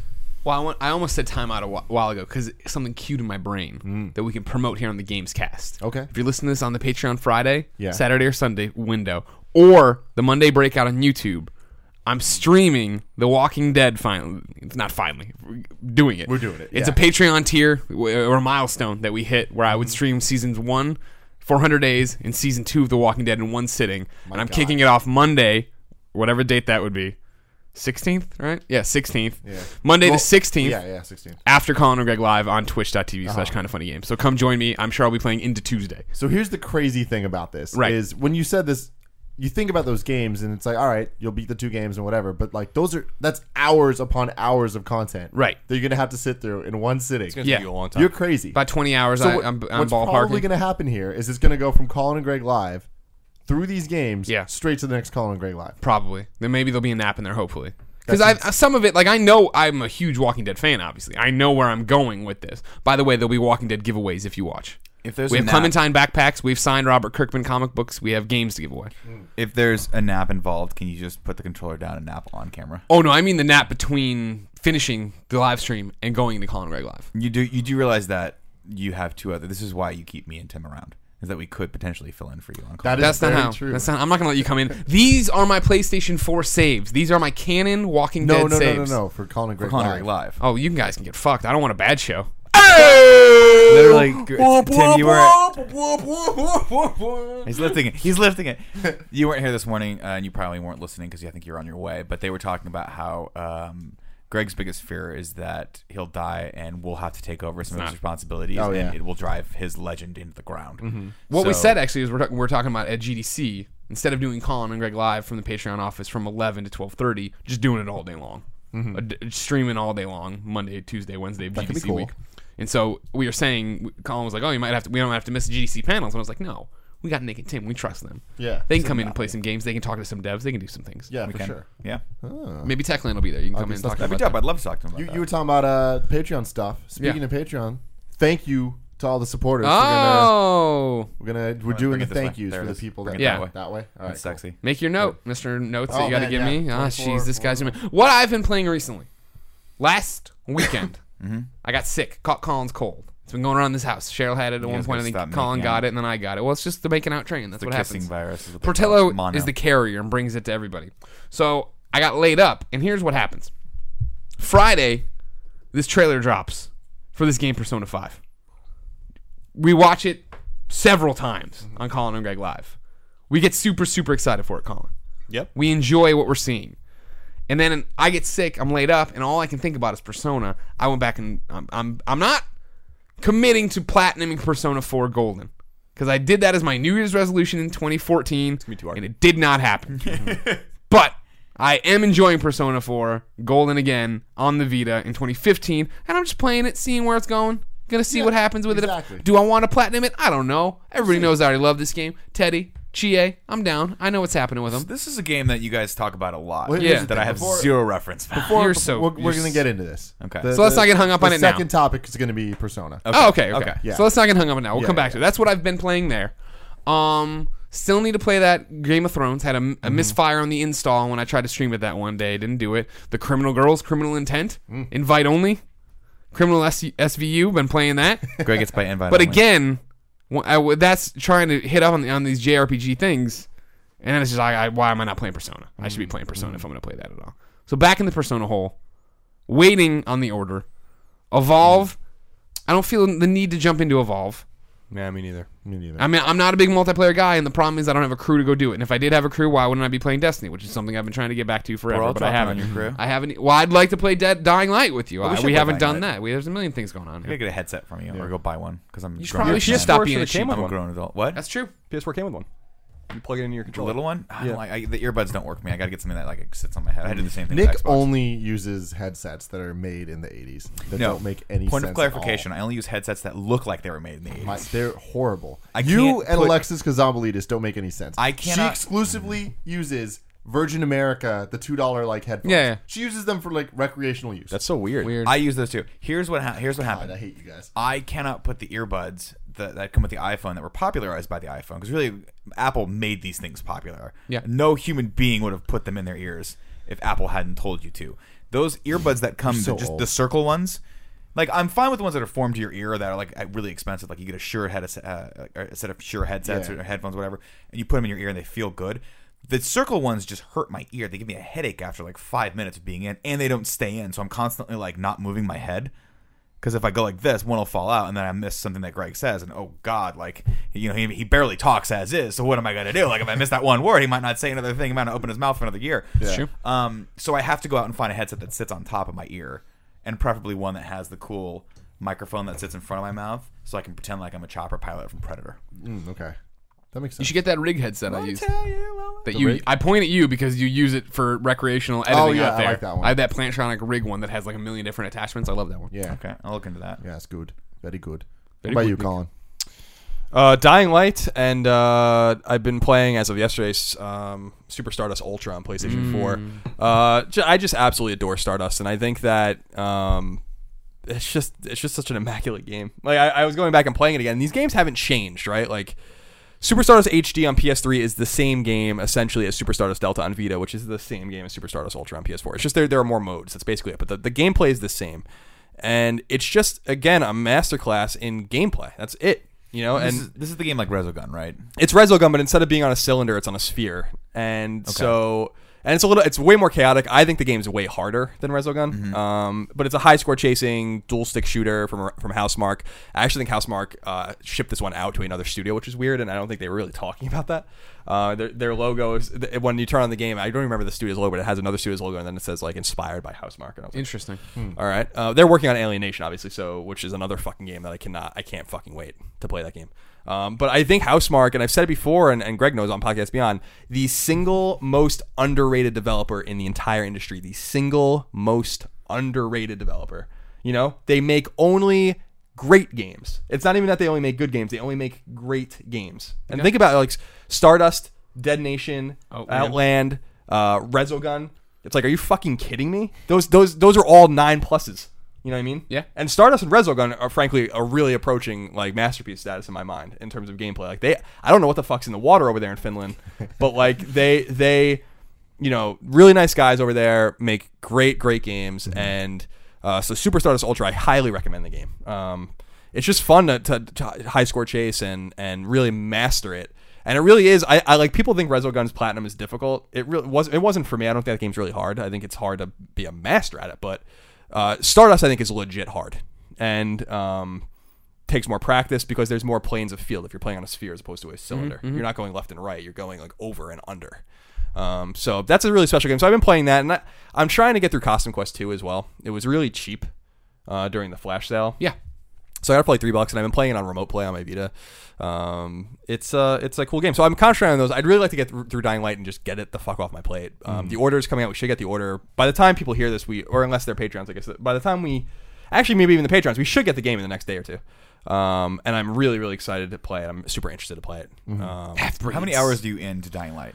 Well, I almost said timeout a while ago because something cute in my brain that we can promote here on the Gamescast. Okay. If you're listening to this on the Patreon Friday, Yeah. Saturday or Sunday window, or the Monday breakout on YouTube, I'm streaming The Walking Dead finally. It's not finally. We're doing it. We're doing it, It's yeah. a Patreon tier or a milestone that we hit where I would stream seasons 1, 400 days, and season 2 of The Walking Dead in one sitting. And I'm kicking it off Monday, whatever date that would be. 16th, right? Yeah, 16th. Yeah. Monday Well, the 16th. Yeah, 16. After Colin and Greg live on twitch.tv/kindoffunnygames. So come join me. I'm sure I'll be playing into Tuesday. So here's the crazy thing about this Right. is when you said this, you think about those games and it's like, all right, you'll beat the 2 games and whatever, but like that's hours upon hours of content, Right. that you're gonna have to sit through in one sitting. It's gonna Yeah. take you a long time. You're crazy. About 20 hours So I'm what's probably ballparking. gonna happen here is it's gonna go from Colin and Greg live through these games, Yeah. straight to the next Colin and Greg live. Probably. Then maybe there'll be a nap in there, hopefully. Because some of it, like, I know I'm a huge Walking Dead fan, obviously. I know where I'm going with this. By the way, there'll be Walking Dead giveaways if you watch. If there's We a have nap, Clementine backpacks. We've signed Robert Kirkman comic books. We have games to give away. if there's a nap involved, can you just put the controller down and nap on camera? Oh, no, I mean the nap between finishing the live stream and going to Colin and Greg live. You do realize that you have 2 other. This is why you keep me and Tim around. Is that we could potentially fill in for you on call. That is That's not very how. true. That's not, I'm not going to let you come in. These are my PlayStation 4 saves. These are my canon Walking Dead saves. No, for Colin and Greg Connor live. live. Oh, you guys can get fucked. I don't want a bad show. Literally, Tim, you weren't. He's lifting it. He's lifting it. You weren't here this morning, and you probably weren't listening because I think you're on your way. But they were talking about how Greg's biggest fear is that he'll die and we'll have to take over some of his responsibilities, Oh, yeah. and it will drive his legend into the ground. What we So- said actually is we're talking about at GDC, instead of doing Colin and Greg live from the Patreon office from 11 to 12:30, just doing it all day long, streaming all day long, Monday, Tuesday, Wednesday, could be GDC cool. week. And so we were saying, Colin was like, "Oh, we don't have to miss the GDC panels." And I was like, "No, we got Nick and Tim. We trust them. Yeah. They can come in and play some games. They can talk to some devs. They can do some things. Yeah, We for can. sure. Yeah, Maybe Techland will be there. You can come in and let's- talk that'd be about dope. that. I'd love to talk to him about You that. were talking about Patreon stuff. Speaking Yeah. of Patreon, thank you to all the supporters. Oh, We're doing bring the it this thank way. yous There for it the is. people Bring that it that way. that way. All right, That's cool. sexy. make your note, Mr. Notes that Oh, you got to man, give yeah. me. Ah, 24, jeez, this guy's what I've been playing recently. Last weekend, Mm-hmm. I got sick. Caught Colin's cold. It's been going around this house. Cheryl had it at one guys point. I gotta think stop Colin making got out. it, and then I got it. Well, it's just the making out train. That's The what kissing happens. virus is what they call it. Portillo Mono. is the carrier and brings it to everybody. So I got laid up, and here's what happens. Friday, this trailer drops for this game, Persona 5. We watch it several times on Colin and Greg Live. We get super, super excited for it, Colin. Yep. We enjoy what we're seeing. And then I get sick, I'm laid up, and all I can think about is Persona. I went back and I'm not committing to platinuming Persona 4 Golden. Because I did that as my New Year's resolution in 2014, Me too, Art. and it did not happen. But I am enjoying Persona 4 Golden again on the Vita in 2015, and I'm just playing it, seeing where it's going. Gonna see what happens with exactly. it. Do I want to platinum it? I don't know. Everybody knows I already love this game. Teddy, Chie, I'm down. I know what's happening with them. This is a game that you guys talk about a lot. Well, here's here's the the that I thing. have Before- zero reference for. You're so- We're you're going to get into this. Okay. So let's not get hung up on it now. The second topic is going to be Persona. Oh, okay. Okay. Yeah. So let's not get hung up on it now. We'll Yeah, come back yeah. to it. That's what I've been playing there. Still need to play that Game of Thrones. Had a misfire on the install when I tried to stream it that one day. Didn't do it. The Criminal Girls, Criminal Intent, invite only. Criminal SVU, been playing that. Greg gets by invite. But only. again, that's trying to hit up on these JRPG things, and then it's just like, why am I not playing Persona? I should be playing Persona if I'm going to play that at all. So back in the Persona hole, waiting on the order. Evolve. I don't feel the need to jump into Evolve. Yeah, me neither. Me neither. I mean, I'm not a big multiplayer guy, and the problem is I don't have a crew to go do it. And if I did have a crew, why wouldn't I be playing Destiny, which is something I've been trying to get back to forever, all but I talking haven't. on your crew. I haven't. Well, I'd like to play Dying Light with you. we should We play haven't Dying done Light. that. There's a million things going on I here. gotta get a headset from you or go buy one because I'm. You grown probably up should now. stop PS4 being a should've came sheep. with I'm a one. grown adult. What? That's true. PS4 came with one. You plug it into your The controller. little one? I don't Yeah. like the earbuds don't work for me. I gotta get something that like sits on my head. I did the same thing. Nick with Xbox. only uses headsets that are made in the 80s that No. don't make any Point sense of clarification. I only use headsets that look like they were made in the 80s. They're horrible. I You can't and put- Alexis Kazambalidis don't make any sense. I cannot- She exclusively uses Virgin America, the $2 like headphones. Yeah, yeah. She uses them for like recreational use. That's so weird. Weird. I use those too. Here's what God, happened. I hate you guys. I cannot put the earbuds that come with the iPhone that were popularized by the iPhone because really Apple made these things popular. Yeah. No human being would have put them in their ears. if Apple hadn't told you to. Those earbuds that come, so just old. the circle ones, like I'm fine with the ones that are formed to your ear that are like really expensive. Like you get a Shure a set of Shure headsets or headphones, whatever, and you put them in your ear and they feel good. The circle ones just hurt my ear. They give me a headache after like 5 minutes of being in, and they don't stay in. So I'm constantly like not moving my head. Because if I go like this, one will fall out, and then I miss something that Greg says, and oh god, like he barely talks as is. So what am I gonna do? Like if I miss that one word, he might not say another thing. He might not open his mouth for another year. It's true. So I have to go out and find a headset that sits on top of my ear, and preferably one that has the cool microphone that sits in front of my mouth, so I can pretend like I'm a chopper pilot from Predator. Okay, that makes sense. You should get that rig headset I use. That rig? I point at you because you use it for recreational editing Oh, yeah, out there. I like that one. I have that Plantronic rig one that has like a million different attachments. I love that one. Yeah. Okay, I'll look into that. Yeah, it's good. Very good. Very what about good. you, Colin? Dying Light, and I've been playing as of yesterday's Super Stardust Ultra on PlayStation 4. I just absolutely adore Stardust, and I think that it's just such an immaculate game. Like I was going back and playing it again. And these games haven't changed, right? Like Super Stardust HD on PS3 is the same game essentially as Super Stardust Delta on Vita, which is the same game as Super Stardust Ultra on PS4. It's just there are more modes. That's basically it. But the gameplay is the same, and it's just again a masterclass in gameplay. That's it. This is the game like Resogun, right? It's Resogun, but instead of being on a cylinder, it's on a sphere, and it's way more chaotic. I think the game's way harder than Resogun, but it's a high score chasing dual stick shooter from Housemarque. I actually think Housemarque shipped this one out to another studio, which is weird, and I don't think they were really talking about that. Their logo is, when you turn on the game, I don't remember the studio's logo, but it has another studio's logo, and then it says like inspired by Housemarque. And I was like, Interesting. all right, they're working on Alienation, obviously, which is another fucking game that I can't fucking wait to play that game. But I think Housemarque, and I've said it before, and Greg knows on Podcast Beyond, the single most underrated developer in the entire industry. The single most underrated developer. They make only great games. It's not even that they only make good games. They only make great games. And think about it, like Stardust, Dead Nation, Outland, Resogun. It's like, are you fucking kidding me? Those are all 9+. You know what I mean? Yeah. And Stardust and Resogun are really approaching like masterpiece status in my mind in terms of gameplay. Like I don't know what the fuck's in the water over there in Finland, but like they really nice guys over there, make great games, and so Super Stardust Ultra, I highly recommend the game. It's just fun to high score chase and really master it. And it really is. I like, people think Resogun's Platinum is difficult. It really wasn't for me. I don't think that game's really hard. I think it's hard to be a master at it, but Stardust, I think, is legit hard, and takes more practice because there's more planes of field if you're playing on a sphere as opposed to a cylinder. You're not going left and right. You're going like over and under. So that's a really special game. So I've been playing that, and I'm trying to get through Costume Quest 2 as well. It was really cheap during the flash sale. Yeah. So I got to play $3, and I've been playing it on remote play on my Vita. It's a cool game. So I'm concentrating on those. I'd really like to get through Dying Light and just get it the fuck off my plate. The order is coming out. We should get the order by the time people hear this. Or unless they're Patreons, I guess. By the time maybe even the Patreons, we should get the game in the next day or two. And I'm really, really excited to play it. I'm super interested to play it. How many hours do you into Dying Light?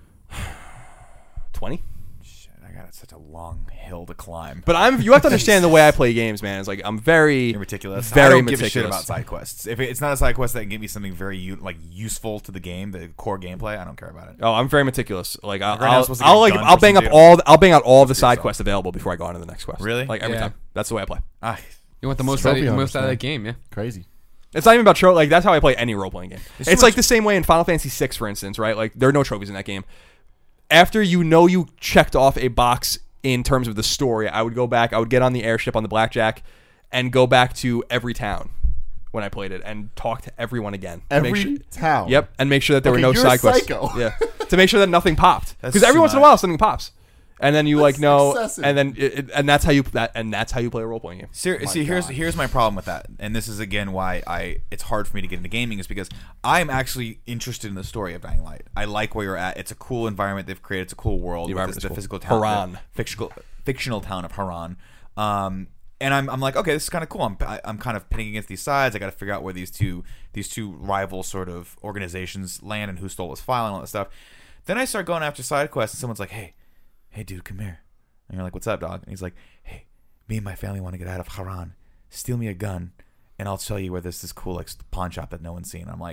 20. Shit, I got such a long hill to climb. But you have to understand the way I play games, man. It's like I'm very You're meticulous. Very I don't meticulous. give a shit about side quests. If it's not a side quest that can give me something very useful to the game, the core gameplay, I don't care about it. Oh, I'm very meticulous. Like now I'll supposed to get a gun I'll for bang up some all the side yourself. quests available before I go on to the next quest. Really? Like every Yeah. time. That's the way I play. You want the most Trophy out hunters, of man. that game, yeah. Crazy. It's not even about trophy. Like that's how I play any role playing game. There's It's too like much- the same way in Final Fantasy VI, for instance, right? Like there are no trophies in that game. After you checked off a box in terms of the story, I would go back. I would get on the airship on the Blackjack, and go back to every town when I played it and talk to everyone again. To make Every town. Yep, and make sure that there Okay, were no you're a side quests. psycho. Yeah, to make sure that nothing popped. That's Because every too once in a much. while something pops, and then you That's like know, excessive. and then and that's how you play a role playing game. See, here's my problem with that, and this is again why it's hard for me to get into gaming, is because I'm actually interested in the story of Dying Light. I like where you're at. It's a cool environment they've created. It's a cool world. The with environment is the cool. physical town, Haran. the fictional town of Haran. And I'm like, okay, this is kind of cool. I'm kind of pitting against these sides. I got to figure out where these two rival sort of organizations land and who stole this file and all that stuff. Then I start going after side quests, and someone's like, hey dude, come here. And you're like, what's up, dog? And he's like, hey, me and my family want to get out of Haran. Steal me a gun, and I'll show you where there's this cool like pawn shop that no one's seen. I'm like,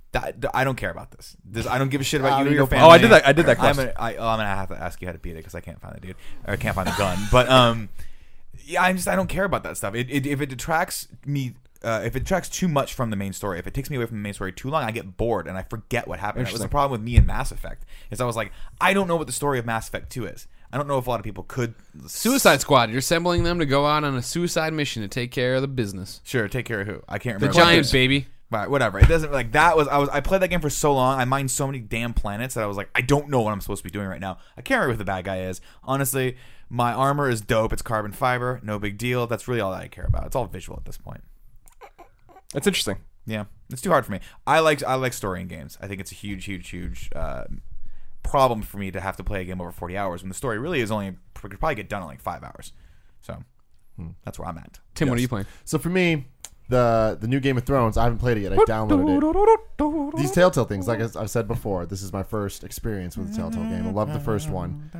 I don't care about this. I don't give a shit about you or your no family. Oh, I did that. I did that I'm quest. gonna have to ask you how to beat it because I can't find the dude or I can't find the gun. But yeah, I don't care about that stuff. If it detracts me. If it detracts too much from the main story, if it takes me away from the main story too long, I get bored and I forget what happened. That was the problem with me in Mass Effect. Is I was like, I don't know what the story of Mass Effect 2 is. I don't know if a lot of people could. Suicide Squad. You're assembling them to go out on a suicide mission to take care of the business. Sure, take care of who? I can't The remember. Giants, baby. Right, whatever. It doesn't like that was I played that game for so long. I mined so many damn planets that I was like, I don't know what I'm supposed to be doing right now. I can't remember who the bad guy is. Honestly, my armor is dope. It's carbon fiber. No big deal. That's really all that I care about. It's all visual at this point. That's interesting. Yeah, it's too hard for me. I like story in games. I think it's a huge problem for me to have to play a game over 40 hours when the story really is only could probably get done in like 5 hours. So that's where I'm at. Tim, what are you playing? So for me, the new Game of Thrones, I haven't played it yet. I downloaded it. These Telltale things, like I've said before, this is my first experience with a Telltale game. I love the first one.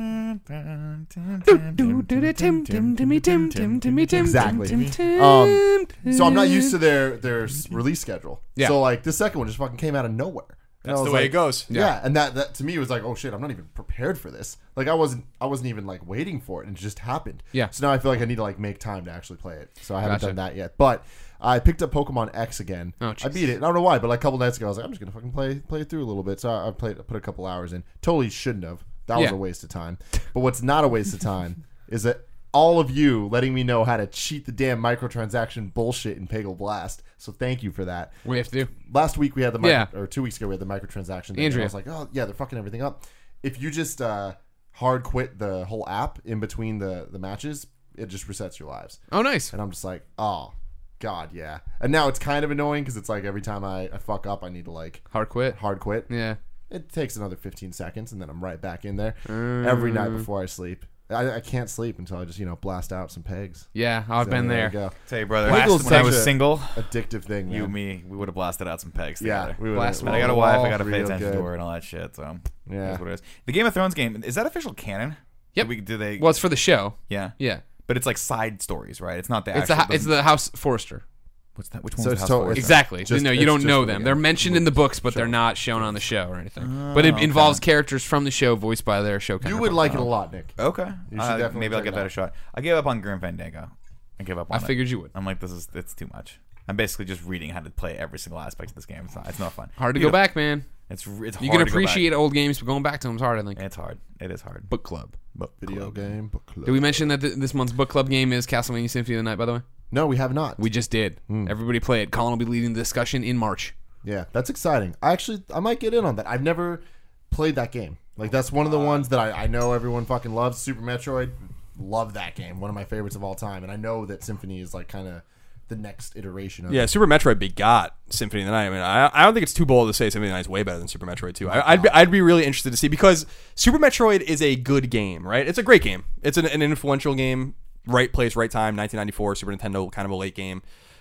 Exactly. So I'm not used to their release schedule. Yeah. So like this second one just fucking came out of nowhere. And That's I was the way like, it goes. Yeah, and that to me was like, oh shit, I'm not even prepared for this. Like I wasn't even like waiting for it, and it just happened. Yeah. So now I feel like I need to like make time to actually play it. So I haven't Gotcha. done that yet. But I picked up Pokemon X again. Oh, I jeez. beat it. I don't know why, but like a couple nights ago, I was like, I'm just gonna fucking play it through a little bit. So I put a couple hours in. Totally shouldn't have. That was Yeah. a waste of time. But what's not a waste of time is that all of you letting me know how to cheat the damn microtransaction bullshit in Peggle Blast. So thank you for that. What do you have to do? Last week we had the Yeah. or 2 weeks ago we had the microtransaction thing, and Andrea. I was like, oh yeah, they're fucking everything up. If you just hard quit the whole app in between the matches, it just resets your lives. Oh, nice. And I'm just like, oh god, yeah. And now it's kind of annoying because it's like every time I fuck up, I need to like Hard quit. hard quit. Yeah. It takes another 15 seconds, and then I'm right back in there every night before I sleep. I can't sleep until I just blast out some pegs. Yeah, I've So been there there. you go. Tell you, brother, Piggle's when I such was a single, Addictive thing, man. you and me, we would have blasted out some pegs Yeah, together. we would. Blast But I got a Wall, wife. I got to pay real attention good. to her and all that shit. So Yeah. that's what it is. The Game of Thrones game, is that official canon? Yep. Do they? Well, it's for the show. Yeah. Yeah. But it's like side stories, right? It's not the It's actual. it's the House Forrester. What's that? Which So one's it's the House totally- Forest? Exactly. Just- no, you it's don't just know for the them. game. They're mentioned in the books, but they're not shown on the show or anything. But it okay. involves characters from the show voiced by their show You counterparts. would like it a lot, Nick. Okay. You should definitely Maybe I'll check give it that a out. shot. I gave up on Grim Fandango. I gave up on I it. figured you would. I'm like, it's too much. I'm basically just reading how to play every single aspect of this game. It's not fun. Hard to go back, man. It's hard You can to go back. appreciate old games, but going back to them is hard, I think. It's hard. It is hard. Book Club. But Video game book club. Did we mention that this month's book club game is Castlevania Symphony of the Night, by the way? No, we have not. We just did. Everybody play it. Colin will be leading the discussion in March. Yeah, that's exciting. I might get in on that. I've never played that game. Like that's one of the ones that I know everyone fucking loves. Super Metroid, love that game. One of my favorites of all time. And I know that Symphony is like kind of the next iteration of Yeah, it. Super Metroid begot Symphony of the Night. I mean, I don't think it's too bold to say Symphony of the Night is way better than Super Metroid 2. I'd be really interested to see because Super Metroid is a good game, right? It's a great game. It's an influential game. Right place, right time. 1994, Super Nintendo, kind of a late game.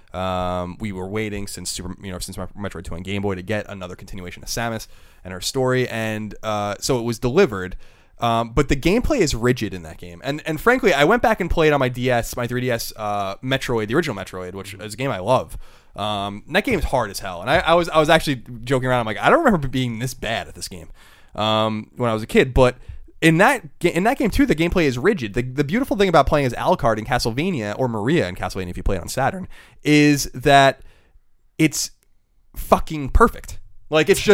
We were waiting since Metroid 2 on Game Boy to get another continuation of Samus and her story, and so it was delivered. But the gameplay is rigid in that game, and frankly, I went back and played on my 3DS, Metroid, the original Metroid, which is a game I love. That game's hard as hell, and I was actually joking around. I'm like, I don't remember being this bad at this game when I was a kid, but in that game too, the gameplay is rigid. The beautiful thing about playing as Alucard in Castlevania, or Maria in Castlevania if you play it on Saturn, is that it's fucking perfect. Like it's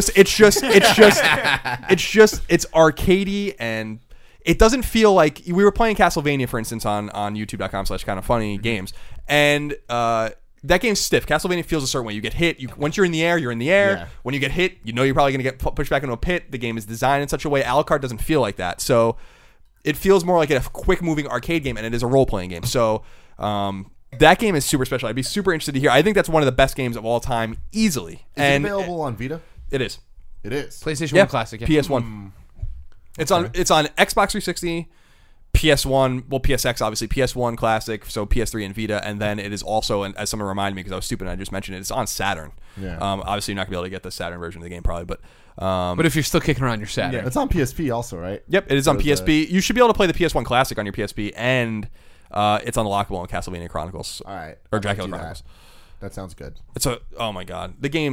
arcadey, and it doesn't feel like we were playing Castlevania, for instance, on youtube.com/kindafunny games, and that game's stiff. Castlevania feels a certain way. You get hit. Once you're in the air, you're in the air. Yeah. When you get hit, you know you're probably going to get pushed back into a pit. The game is designed in such a way. Alucard doesn't feel like that. So it feels more like a quick-moving arcade game, and it is a role-playing game. So that game is super special. I'd be super interested to hear. I think that's one of the best games of all time, easily. Is it available on Vita? It is. It is. PlayStation Yeah, 1 Classic. Yeah. PS1. It's on Xbox 360, PS1, well, PSX, obviously, PS1 Classic, so PS3 and Vita, and then it is also, and as someone reminded me because I was stupid and I just mentioned it, it's on Saturn. Yeah. Obviously, you're not going to be able to get the Saturn version of the game probably, but... But if you're still kicking around your Saturn. It's on PSP also, right? Yep, it is on So it's PSP. You should be able to play the PS1 Classic on your PSP, and it's unlockable on Castlevania Chronicles. All right. Or I might Dracula do that. Chronicles. That sounds good. Oh my god. The game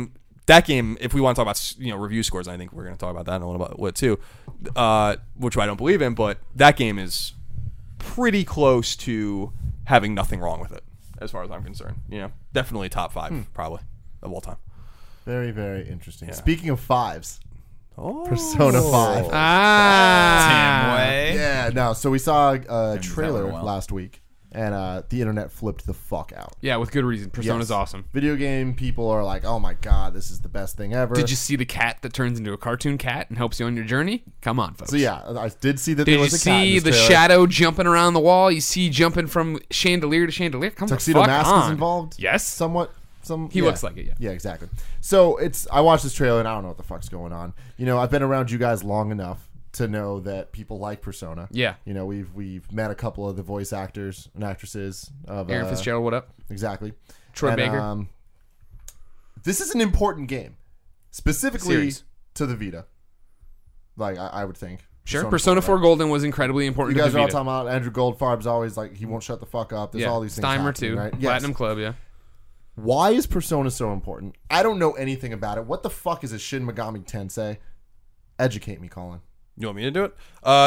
that game, if we want to talk about review scores, I think we're going to talk about that in a little bit too, which I don't believe in, but that game is pretty close to having nothing wrong with it as far as I'm concerned. Definitely top 5 probably of all time. Very, very interesting. Speaking of 5s, Oh. Persona 5. Damn way. Yeah, no. So we saw a Things trailer that went well. last week, and the internet flipped the fuck out. Yeah, with good reason. Persona's Yes. awesome. Video game people are like, "Oh my god, this is the best thing ever." Did you see the cat that turns into a cartoon cat and helps you on your journey? Come on, folks. So yeah, I did see that Did there you was a cat in see this the trailer. shadow jumping around the wall? You see jumping from chandelier to chandelier? Come Tuxedo the fuck Mask on. is involved? Yes. Somewhat. He looks like it, yeah. Yeah, exactly. So I watched this trailer and I don't know what the fuck's going on. I've been around you guys long enough to know that people like Persona. Yeah. We've met a couple of the voice actors and actresses of Aaron Fitzgerald, what up? Exactly. Troy Baker. This is an important game, specifically Series. to the Vita. Like I would think. Sure. Persona 4 right? Golden was incredibly important You guys to are the all Vita. talking about Andrew Goldfarb's always like he won't shut the fuck up. There's all these things. Steimer happening, too. right? Yes. Platinum Club, yeah. Why is Persona so important? I don't know anything about it. What the fuck is a Shin Megami Tensei? Educate me, Colin. You want me to do it?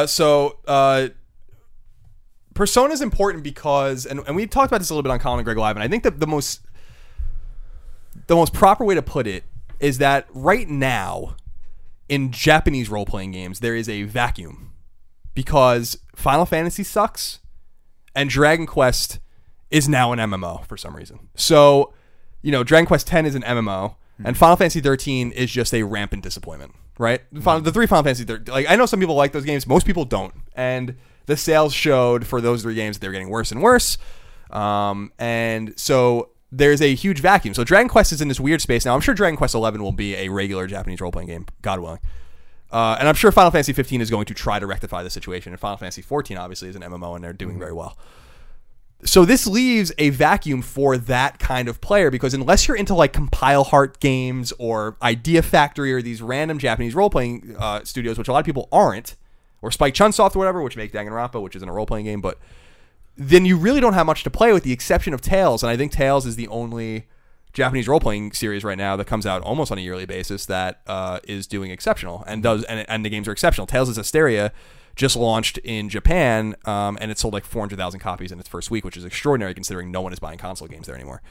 Persona is important because, and we talked about this a little bit on Colin and Greg Live, and I think that the most proper way to put it is that right now in Japanese role-playing games there is a vacuum because Final Fantasy sucks and Dragon Quest is now an MMO for some reason. So, Dragon Quest X is an MMO and Final Fantasy 13 is just a rampant disappointment, right? The 3 Final Fantasy, I know some people like those games, most people don't, and the sales showed for those 3 games that they were getting worse and worse, and so there's a huge vacuum. So Dragon Quest is in this weird space now. I'm sure Dragon Quest 11 will be a regular Japanese role-playing game, God willing. And I'm sure Final Fantasy 15 is going to try to rectify the situation. And Final Fantasy 14 obviously is an MMO, and they're doing very well. So this leaves a vacuum for that kind of player because unless you're into like Compile Heart games or Idea Factory or these random Japanese role-playing studios, which a lot of people aren't, or Spike Chunsoft or whatever, which make Danganronpa, which isn't a role-playing game, but then you really don't have much to play with the exception of Tales. And I think Tales is the only Japanese role-playing series right now that comes out almost on a yearly basis that is doing exceptional and the games are exceptional. Tales is Asteria just launched in Japan, and it sold like 400,000 copies in its first week, which is extraordinary considering no one is buying console games there anymore.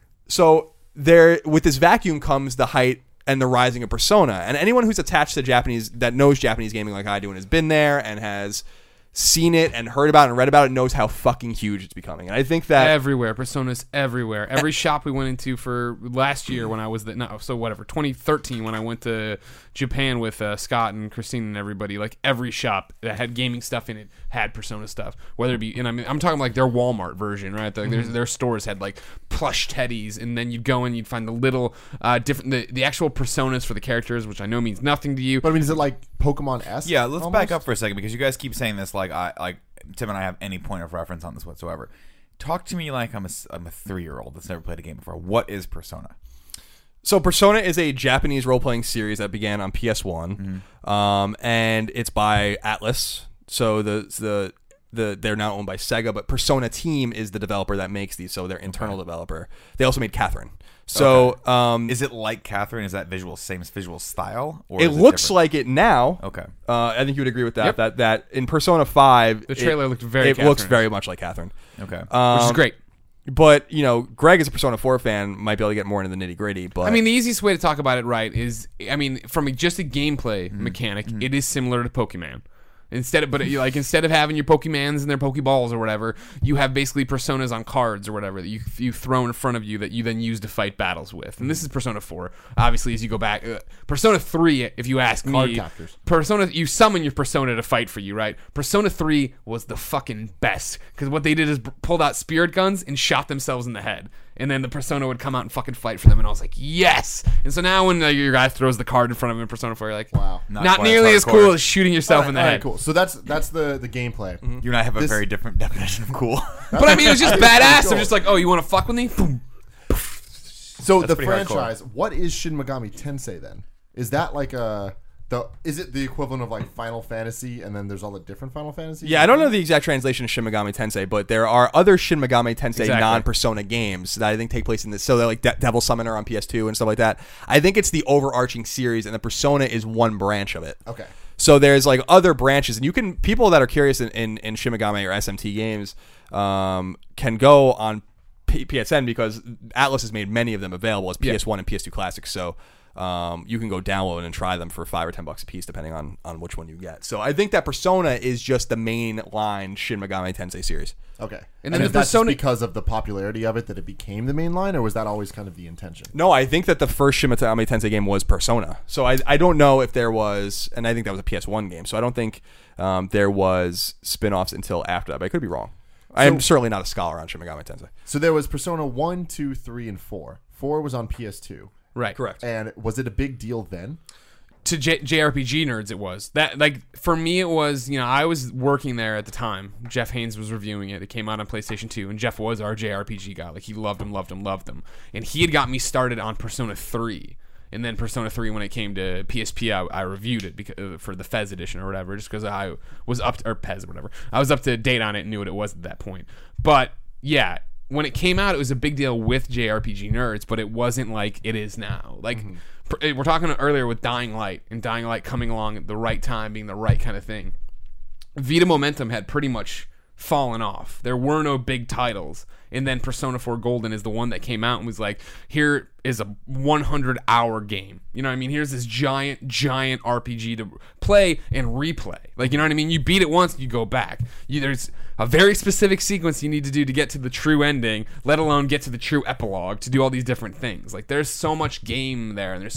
So there, with this vacuum comes the height and the rising of Persona. And anyone who's attached to Japanese, that knows Japanese gaming like I do and has been there and has seen it and heard about it and read about it knows how fucking huge it's becoming. And I think that Everywhere. Persona's everywhere. Every shop we went into for last year when I was 2013 when I went to Japan with Scott and Christine and everybody, like every shop that had gaming stuff in it had Persona stuff. Whether it be, and I'm talking like their Walmart version, right? Like their stores had like plush teddies, and then you'd go in, you'd find the little different, the actual personas for the characters, which I know means nothing to you. But I mean, is it like Pokemon-esque? Yeah, let's almost? back up for a second because you guys keep saying this like Tim and I have any point of reference on this whatsoever. Talk to me like I'm a 3-year-old that's never played a game before. What is Persona? So Persona is a Japanese role-playing series that began on PS1, and it's by Atlus. So they're now owned by Sega, but Persona Team is the developer that makes these. So they're internal developer. They also made Catherine. So Is it like Catherine? Is that same visual style? Or it is looks different? like it now. Okay. I think you would agree with that. Yep. That in Persona 5, The trailer looked very It looks Catherine-esque. very much like Catherine. Okay. Which is great. But Greg is a Persona 4 fan, might be able to get more into the nitty gritty. But I mean, the easiest way to talk about it, right, is from just a gameplay mechanic, it is similar to Pokemon. Instead of having your Pokemans and their Pokeballs or whatever, you have basically personas on cards or whatever that you throw in front of you that you then use to fight battles with. And this is Persona 4. Obviously, as you go back, Persona 3, if you ask Card me, captors. Persona, you summon your Persona to fight for you, right? Persona 3 was the fucking best because what they did is pulled out spirit guns and shot themselves in the head. And then the Persona would come out and fucking fight for them, and I was like, yes! And so now when your guy throws the card in front of him in Persona 4, you're like, Wow. not quite nearly as hardcore. cool as shooting yourself All in right, the all head. right, cool. So that's the gameplay. You and I have a This- very different definition of cool. But I mean, it was just badass. cool. They're just like, oh, you want to fuck with me? Boom. So That's the pretty hardcore. franchise, what is Shin Megami Tensei then? Is that like a Is it the equivalent of like Final Fantasy, and then there's all the different Final Fantasies? Yeah, I don't know the exact translation of Shin Megami Tensei, but there are other Shin Megami Tensei Exactly. non-Persona games that I think take place in this. So they're like Devil Summoner on PS2 and stuff like that. I think it's the overarching series, and the Persona is one branch of it. Okay. So there's like other branches, and you can people that are curious in Shin Megami or SMT games can go on PSN because Atlas has made many of them available as PS1 and PS2 classics. So you can go download and try them for $5 or $10 a piece, depending on which one you get. So I think that Persona is just the main line Shin Megami Tensei series. Okay. And And then is the that just Persona- because of the popularity of it that it became the main line, or was that always kind of the intention? No, I think that the first Shin Megami Tensei game was Persona. So I don't know if there was, and I think that was a PS1 game. So I don't think there was spin-offs until after that, but I could be wrong. I am certainly not a scholar on Shin Megami Tensei. So there was Persona 1, 2, 3, and 4. 4 was on PS2. Right. Correct. And was it a big deal then? To JRPG nerds, it was that like for me it was, you know, I was working there at the time. Jeff Haynes was reviewing it. It came out on PlayStation 2, and Jeff was our JRPG guy. Like he loved him, and he had got me started on Persona 3. And then Persona 3, when it came to PSP, I reviewed it because for the Fez edition or whatever, just because I was up to, or Pez or whatever. I was up to date on it and knew what it was at that point. But yeah, when it came out, it was a big deal with JRPG nerds, but it wasn't like it is now. Like we're talking earlier with Dying Light, and Dying Light coming along at the right time, being the right kind of thing. Vita Momentum had pretty much fallen off. There were no big titles. And then Persona 4 Golden is the one that came out and was like, here is a 100-hour game. You know what I mean? Here's this giant RPG to play and replay. Like, you know what I mean? You beat it once, you go back. There's a very specific sequence you need to do to get to the true ending, let alone get to the true epilogue, to do all these different things. Like, there's so much game there, and there's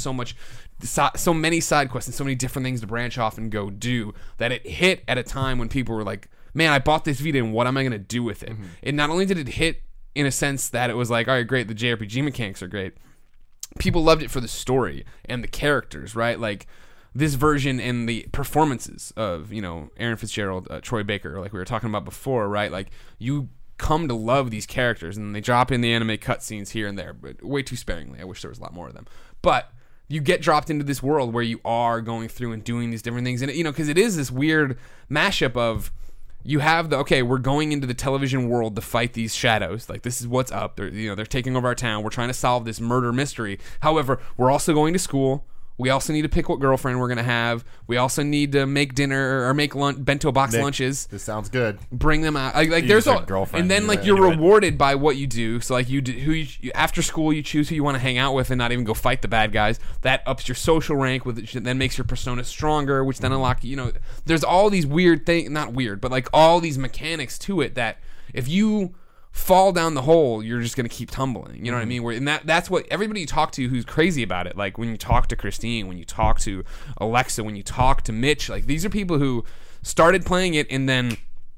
so many side quests and so many different things to branch off and go do, that it hit at a time when people were like, man, I bought this Vita, and what am I going to do with it? And not only did it hit in a sense that it was like, all right, great, the JRPG mechanics are great. People loved it for the story and the characters, right? Like, this version and the performances of, you know, Aaron Fitzgerald, Troy Baker, like we were talking about before, right? Like, you come to love these characters, and they drop in the anime cutscenes here and there, but way too sparingly. I wish there was a lot more of them. But you get dropped into this world where you are going through and doing these different things. And, you know, because it is this weird mashup of, you have okay, we're going into the television world to fight these shadows. Like, this is what's up. They're taking over our town. We're trying to solve this murder mystery. However, we're also going to school. We also need to pick what girlfriend we're going to have. We also need to make dinner or make bento box Nick, lunches. This sounds good. Bring them out. Like You there's said all, girlfriend, and then you're like right. you're Do it. rewarded by what you do. So like after school, you choose who you want to hang out with and not even go fight the bad guys. That ups your social rank, which then makes your persona stronger, which then unlock. You know, there's all these weird things, not weird, but like all these mechanics to it that if you fall down the hole, you're just gonna keep tumbling. You know what I mean? And that's what everybody you talk to who's crazy about it. Like when you talk to Christine, when you talk to Alexa, when you talk to Mitch, like these are people who started playing it and then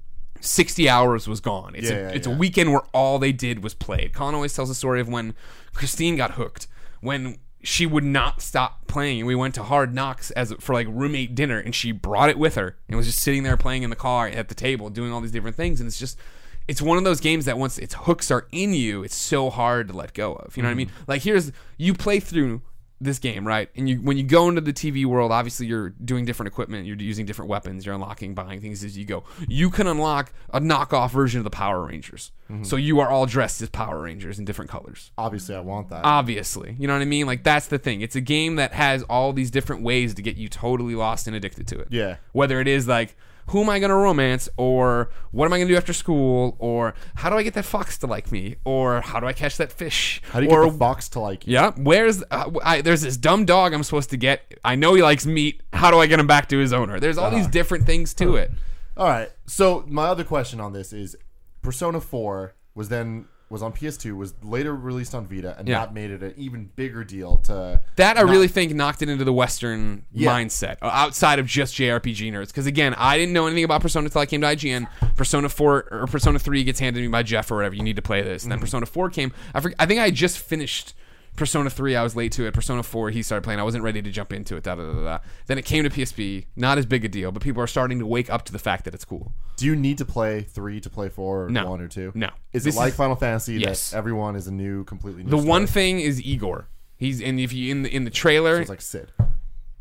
60 hours was gone. It's a weekend where all they did was play. Colin always tells the story of when Christine got hooked, when she would not stop playing, and we went to Hard Knocks for like roommate dinner, and she brought it with her and was just sitting there playing in the car at the table doing all these different things. And it's one of those games that once its hooks are in you, it's so hard to let go of. You know what I mean? Like, you play through this game, right? And when you go into the TV world, obviously you're doing different equipment, you're using different weapons, you're unlocking, buying things as you go. You can unlock a knockoff version of the Power Rangers. So you are all dressed as Power Rangers in different colors. Obviously, I want that. Obviously. You know what I mean? Like, that's the thing. It's a game that has all these different ways to get you totally lost and addicted to it. Yeah. Whether it is like, who am I going to romance, or what am I going to do after school, or how do I get that fox to like me, or how do I catch that fish? How do you get the fox to like you? Yeah, there's this dumb dog I'm supposed to get. I know he likes meat. How do I get him back to his owner? There's all these different things to it. All right. So my other question on this is, Persona 4 was on PS2, was later released on Vita, and that made it an even bigger deal to that. I really think knocked it into the Western mindset outside of just JRPG nerds. Because again, I didn't know anything about Persona until I came to IGN. Persona 4 or Persona 3 gets handed to me by Jeff or whatever. You need to play this, and then Persona 4 came. I think I just finished Persona 3, I was late to it. Persona 4, he started playing. I wasn't ready to jump into it. Then it came to PSP. Not as big a deal, but people are starting to wake up to the fact that it's cool. Do you need to play 3 to play 4 or 1 or 2? No. Is it like Final Fantasy that everyone is completely new The story? one thing is Igor. He's if you in the trailer. So it's like Sid.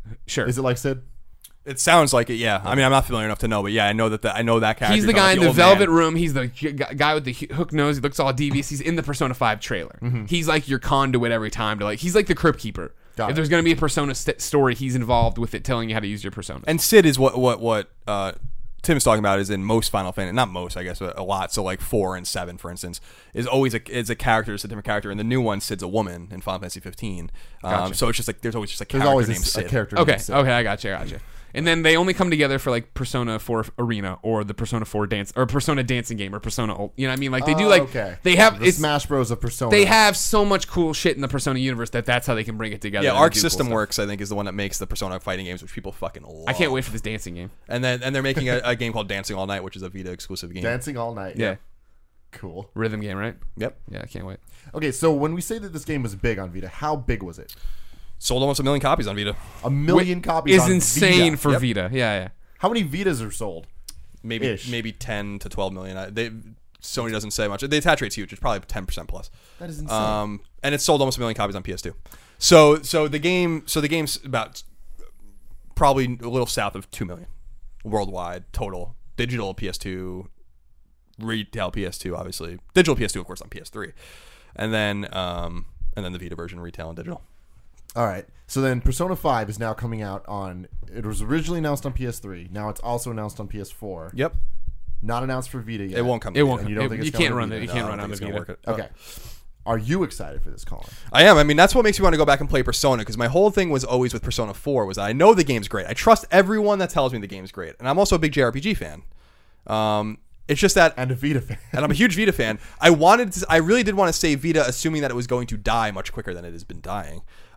Sure. Is it like Sid? It sounds like it, yeah. I mean, I'm not familiar enough to know, but yeah, I know that character. He's the You're guy in talking the old Velvet man. Room. He's the guy with the hook nose. He looks all devious. He's in the Persona 5 trailer. He's like your conduit every time to he's like the Crypt Keeper. Got If it. there's going to be a Persona story, he's involved with it, telling you how to use your Persona. And Sid is what Tim's talking about is in most Final Fantasy, not most, I guess, but a lot. So like 4 and 7, for instance, is always a character, it's a different character. And the new one, Sid's a woman in Final Fantasy 15. Gotcha. So it's just like there's always just a There's character always named a Sid. character. Okay, named Sid. okay, I gotcha. And then they only come together for like Persona 4 Arena or the Persona 4 dance or Persona dancing game or Persona. You know what I mean? Like they do like okay. they have the it's Smash Bros of Persona. they have so much cool shit in the Persona universe that's how they can bring it together. Yeah, and Arc do cool System stuff. Works, I think, is the one that makes the Persona fighting games, which people fucking love. I can't wait for this dancing game. And they're making a game called Dancing All Night, which is a Vita exclusive game. Dancing All Night. Yeah. Cool. Rhythm game, right? Yep. Yeah, I can't wait. Okay, so when we say that this game was big on Vita, how big was it? Sold almost 1 million copies on Vita. 1 million copies Is on insane Vita. for Yep. Vita. Yeah. How many Vitas are sold? Ish. Maybe 10 to 12 million. Sony doesn't say much. The attach rate's huge. It's probably 10% plus. That is insane. And it's sold almost 1 million copies on PS2. So the game's about probably a little south of 2 million worldwide total. Digital PS2, retail PS2, obviously. Digital PS2, of course, on PS3, and then the Vita version, retail and digital. All right. So then Persona 5 is now coming out on... It was originally announced on PS3. Now it's also announced on PS4. Yep, Not announced for Vita yet. it won't come. It to won't. Vita. you don't think it's You coming can't to run Vita? it. You No, can't I run don't on the It's gonna Vita. work it. Okay. Are you excited for this, Colin? I am. I mean, that's what makes me want to go back and play Persona, because my whole thing was always with Persona 4 was that I know the game's great. I trust everyone that tells me the game's great. And I'm also a big JRPG fan. It's just that... And a Vita fan. And I'm a huge Vita fan. I really did want to save Vita, assuming that it was going to die much quicker than it has been dying,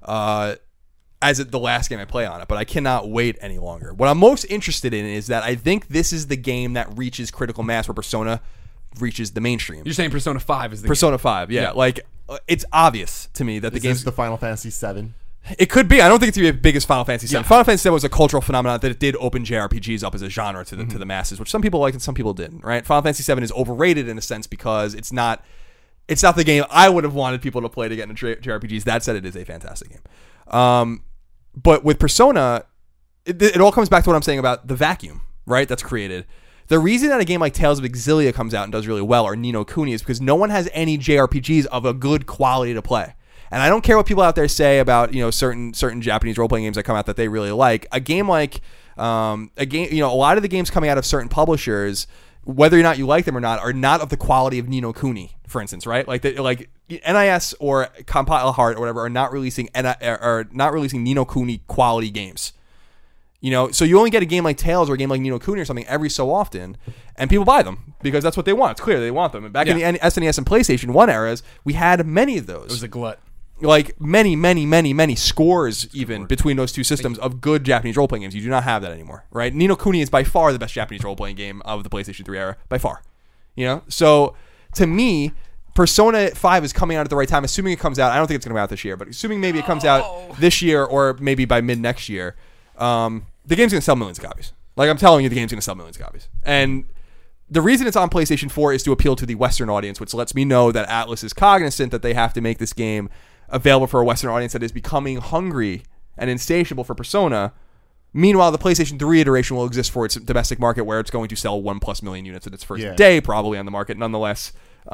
the last game I play on it. But I cannot wait any longer. What I'm most interested in is that I think this is the game that reaches critical mass where Persona reaches the mainstream. You're saying Persona 5 is the Persona 5, yeah. Yeah. Like, it's obvious to me that the Is game's... this the Final Fantasy 7? It could be. I don't think it's going to be as big as Final Fantasy VII. Yeah. Final Fantasy VII was a cultural phenomenon that it did open JRPGs up as a genre to the masses, which some people liked and some people didn't. Right? Final Fantasy VII is overrated in a sense because it's not the game I would have wanted people to play to get into JRPGs. That said, it is a fantastic game. But with Persona, it all comes back to what I'm saying about the vacuum, right? That's created. The reason that a game like Tales of Exilia comes out and does really well, or Ni no Kuni, is because no one has any JRPGs of a good quality to play. And I don't care what people out there say about certain Japanese role playing games that come out that they really like. A game like a lot of the games coming out of certain publishers, whether or not you like them or not, are not of the quality of Ni no Kuni, for instance, right? Like NIS or Compile Heart or whatever are not releasing Ni no Kuni quality games. So you only get a game like Tales or a game like Ni no Kuni or something every so often, and people buy them because that's what they want. It's clear they want them. And back in the SNES and PlayStation 1 eras, we had many of those. It was a glut. Like many scores even between those two systems of good Japanese role-playing games. You do not have that anymore, right? Ni no Kuni is by far the best Japanese role-playing game of the PlayStation 3 era, by far. So to me, Persona 5 is coming out at the right time, assuming it comes out. I don't think it's going to come out this year, but assuming maybe it comes out this year or maybe by mid next year, the game's going to sell millions of copies. Like, I'm telling you, the game's going to sell millions of copies. And the reason it's on PlayStation 4 is to appeal to the Western audience, which lets me know that Atlus is cognizant that they have to make this game available for a Western audience that is becoming hungry and insatiable for Persona. Meanwhile, the PlayStation 3 iteration will exist for its domestic market, where it's going to sell 1+ million units in its first day, probably on the market. Nonetheless,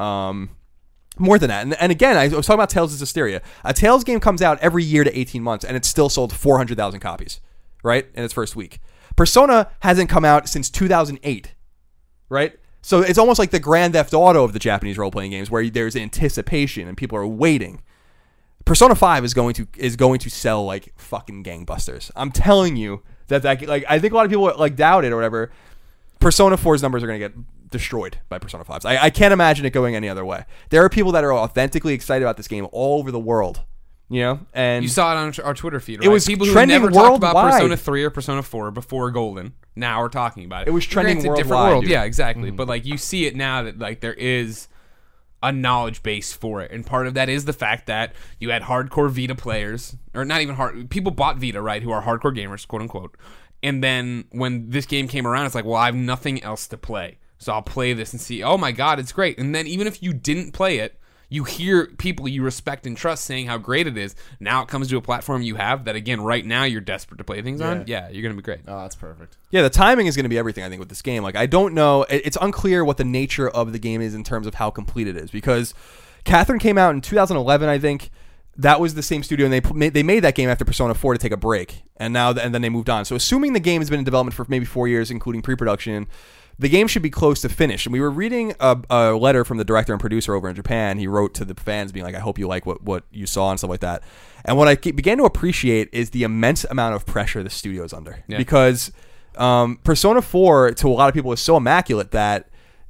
more than that. And again, I was talking about Tales of Hysteria. A Tales game comes out every year to 18 months, and it's still sold 400,000 copies, right, in its first week. Persona hasn't come out since 2008, right? So it's almost like the Grand Theft Auto of the Japanese role-playing games, where there's anticipation and people are waiting. Persona 5 is going to sell like fucking gangbusters. I'm telling you that like, I think a lot of people like doubt it or whatever. Persona 4's numbers are going to get destroyed by Persona 5's. I can't imagine it going any other way. There are people that are authentically excited about this game all over the world. And you saw it on our Twitter feed, right? It was people who trending never talked about worldwide. Persona 3 or Persona 4 before Golden now are talking about it. It was trending Granted, different worldwide, world. dude. Yeah, exactly. But like you see it now that like there is a knowledge base for it, and part of that is the fact that you had hardcore Vita players, or not even people bought Vita, right, who are hardcore gamers, quote unquote. And then when this game came around, it's like, well, I have nothing else to play, so I'll play this and see. Oh my god, it's great! And then even if you didn't play it, you hear people you respect and trust saying how great it is. Now it comes to a platform you have that, again, right now you're desperate to play things on. Yeah, you're going to be great. Oh, that's perfect. Yeah, the timing is going to be everything, I think, with this game. Like, I don't know. It's unclear what the nature of the game is in terms of how complete it is, because Catherine came out in 2011, I think. That was the same studio, and they made that game after Persona 4 to take a break, and then they moved on. So assuming the game has been in development for maybe 4 years, including pre-production, the game should be close to finish. And we were reading a letter from the director and producer over in Japan. He wrote to the fans being like, I hope you like what you saw and stuff like that. And what I began to appreciate is the immense amount of pressure the studio is under. Yeah. Because Persona 4, to a lot of people, is so immaculate that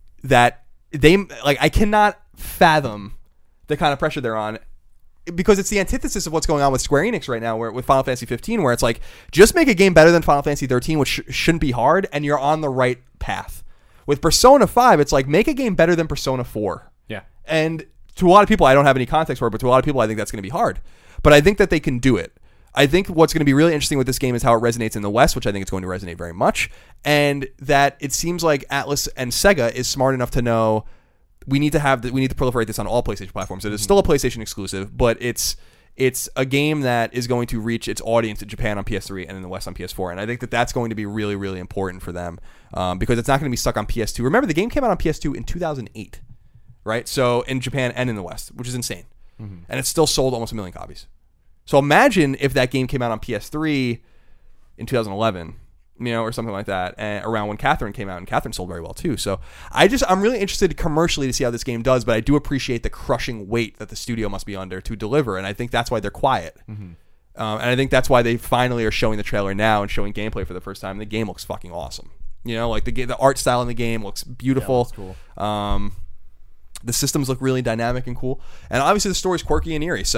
they, like, I cannot fathom the kind of pressure they're on, because it's the antithesis of what's going on with Square Enix right now, with Final Fantasy 15, where it's like, just make a game better than Final Fantasy 13, which shouldn't be hard, and you're on the right path. With Persona 5, it's like, make a game better than Persona 4. Yeah. And to a lot of people, I don't have any context for it, but to a lot of people, I think that's going to be hard. But I think that they can do it. I think what's going to be really interesting with this game is how it resonates in the West, which I think it's going to resonate very much, and that it seems like Atlus and Sega is smart enough to know we need to proliferate this on all PlayStation platforms. It is still a PlayStation exclusive, but it's a game that is going to reach its audience in Japan on PS3 and in the West on PS4. And I think that that's going to be really, really important for them, because it's not going to be stuck on PS2. Remember, the game came out on PS2 in 2008, right? So in Japan and in the West, which is insane. Mm-hmm. And it's still sold almost 1 million copies. So imagine if that game came out on PS3 in 2011, or something like that, around when Catherine came out, and Catherine sold very well too. So I'm really interested commercially to see how this game does, but I do appreciate the crushing weight that the studio must be under to deliver, and I think that's why they're quiet. Mm-hmm. And I think that's why they finally are showing the trailer now and showing gameplay for the first time. The game looks fucking awesome. Like the art style in the game looks beautiful. Yeah, cool. The systems look really dynamic and cool, and obviously the story's quirky and eerie.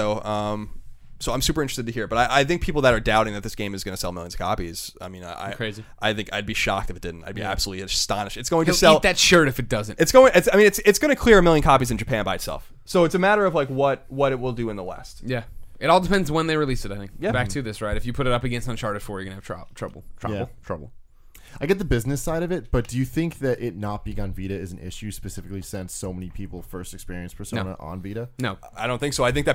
So I'm super interested to hear. But I think people that are doubting that this game is going to sell millions of copies, crazy. I think I'd be shocked if it didn't. I'd be absolutely astonished. It's going He'll to sell. Eat that shirt if it doesn't. It's going to clear 1 million copies in Japan by itself. So it's a matter of like what it will do in the West. Yeah. It all depends when they release it, I think. Yeah. Back to this, right? If you put it up against Uncharted 4, you're going to have trouble. I get the business side of it, but do you think that it not being on Vita is an issue, specifically since so many people first experienced Persona on Vita? No. I don't think so. I think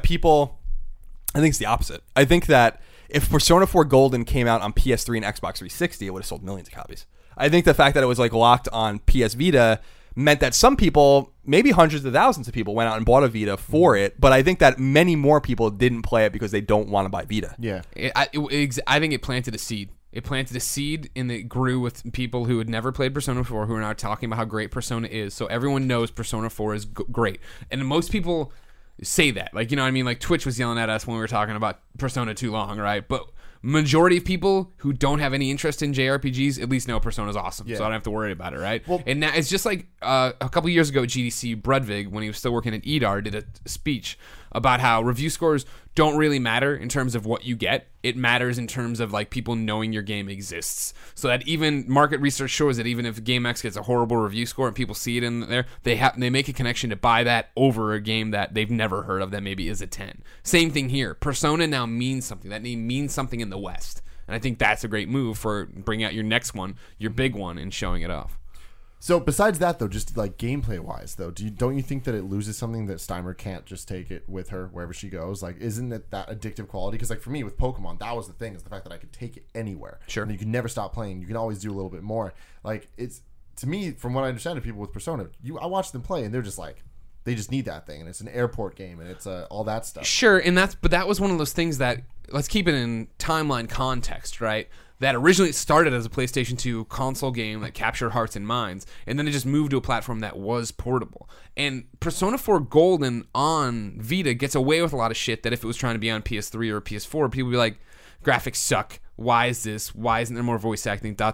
it's the opposite. I think that if Persona 4 Golden came out on PS3 and Xbox 360, it would have sold millions of copies. I think the fact that it was like locked on PS Vita meant that some people, maybe hundreds of thousands of people, went out and bought a Vita for it. But I think that many more people didn't play it because they don't want to buy Vita. Yeah. I think it planted a seed. It planted a seed, and it grew with people who had never played Persona 4 who are now talking about how great Persona is. So everyone knows Persona 4 is great. And most people say that. Like, what I mean? Like, Twitch was yelling at us when we were talking about Persona too long, right? But majority of people who don't have any interest in JRPGs at least know Persona's awesome, so I don't have to worry about it, right? Well, and now it's just like a couple years ago at GDC, Brudvig, when he was still working at EDAR, did a speech about how review scores don't really matter in terms of what you get. It matters in terms of like people knowing your game exists. So that even market research shows that even if GameX gets a horrible review score and people see it in there, they make a connection to buy that over a game that they've never heard of that maybe is a 10. Same thing here. Persona now means something. That name means something in the West. And I think that's a great move for bringing out your next one, your big one, and showing it off. So besides that, though, just like gameplay wise, though, don't you think that it loses something that Steimer can't just take it with her wherever she goes? Like, isn't it that addictive quality? Because like for me with Pokemon, that was the thing, is the fact that I could take it anywhere. Sure. And you can never stop playing. You can always do a little bit more. Like, it's, to me, from what I understand of people with Persona, I watch them play and they're just like, they just need that thing, and it's an airport game, and it's all that stuff. Sure, and that was one of those things that, let's keep it in timeline context, right? That originally started as a PlayStation 2 console game that captured hearts and minds, and then it just moved to a platform that was portable. And Persona 4 Golden on Vita gets away with a lot of shit that if it was trying to be on PS3 or PS4, people would be like, graphics suck. Why is this? Why isn't there more voice acting? Down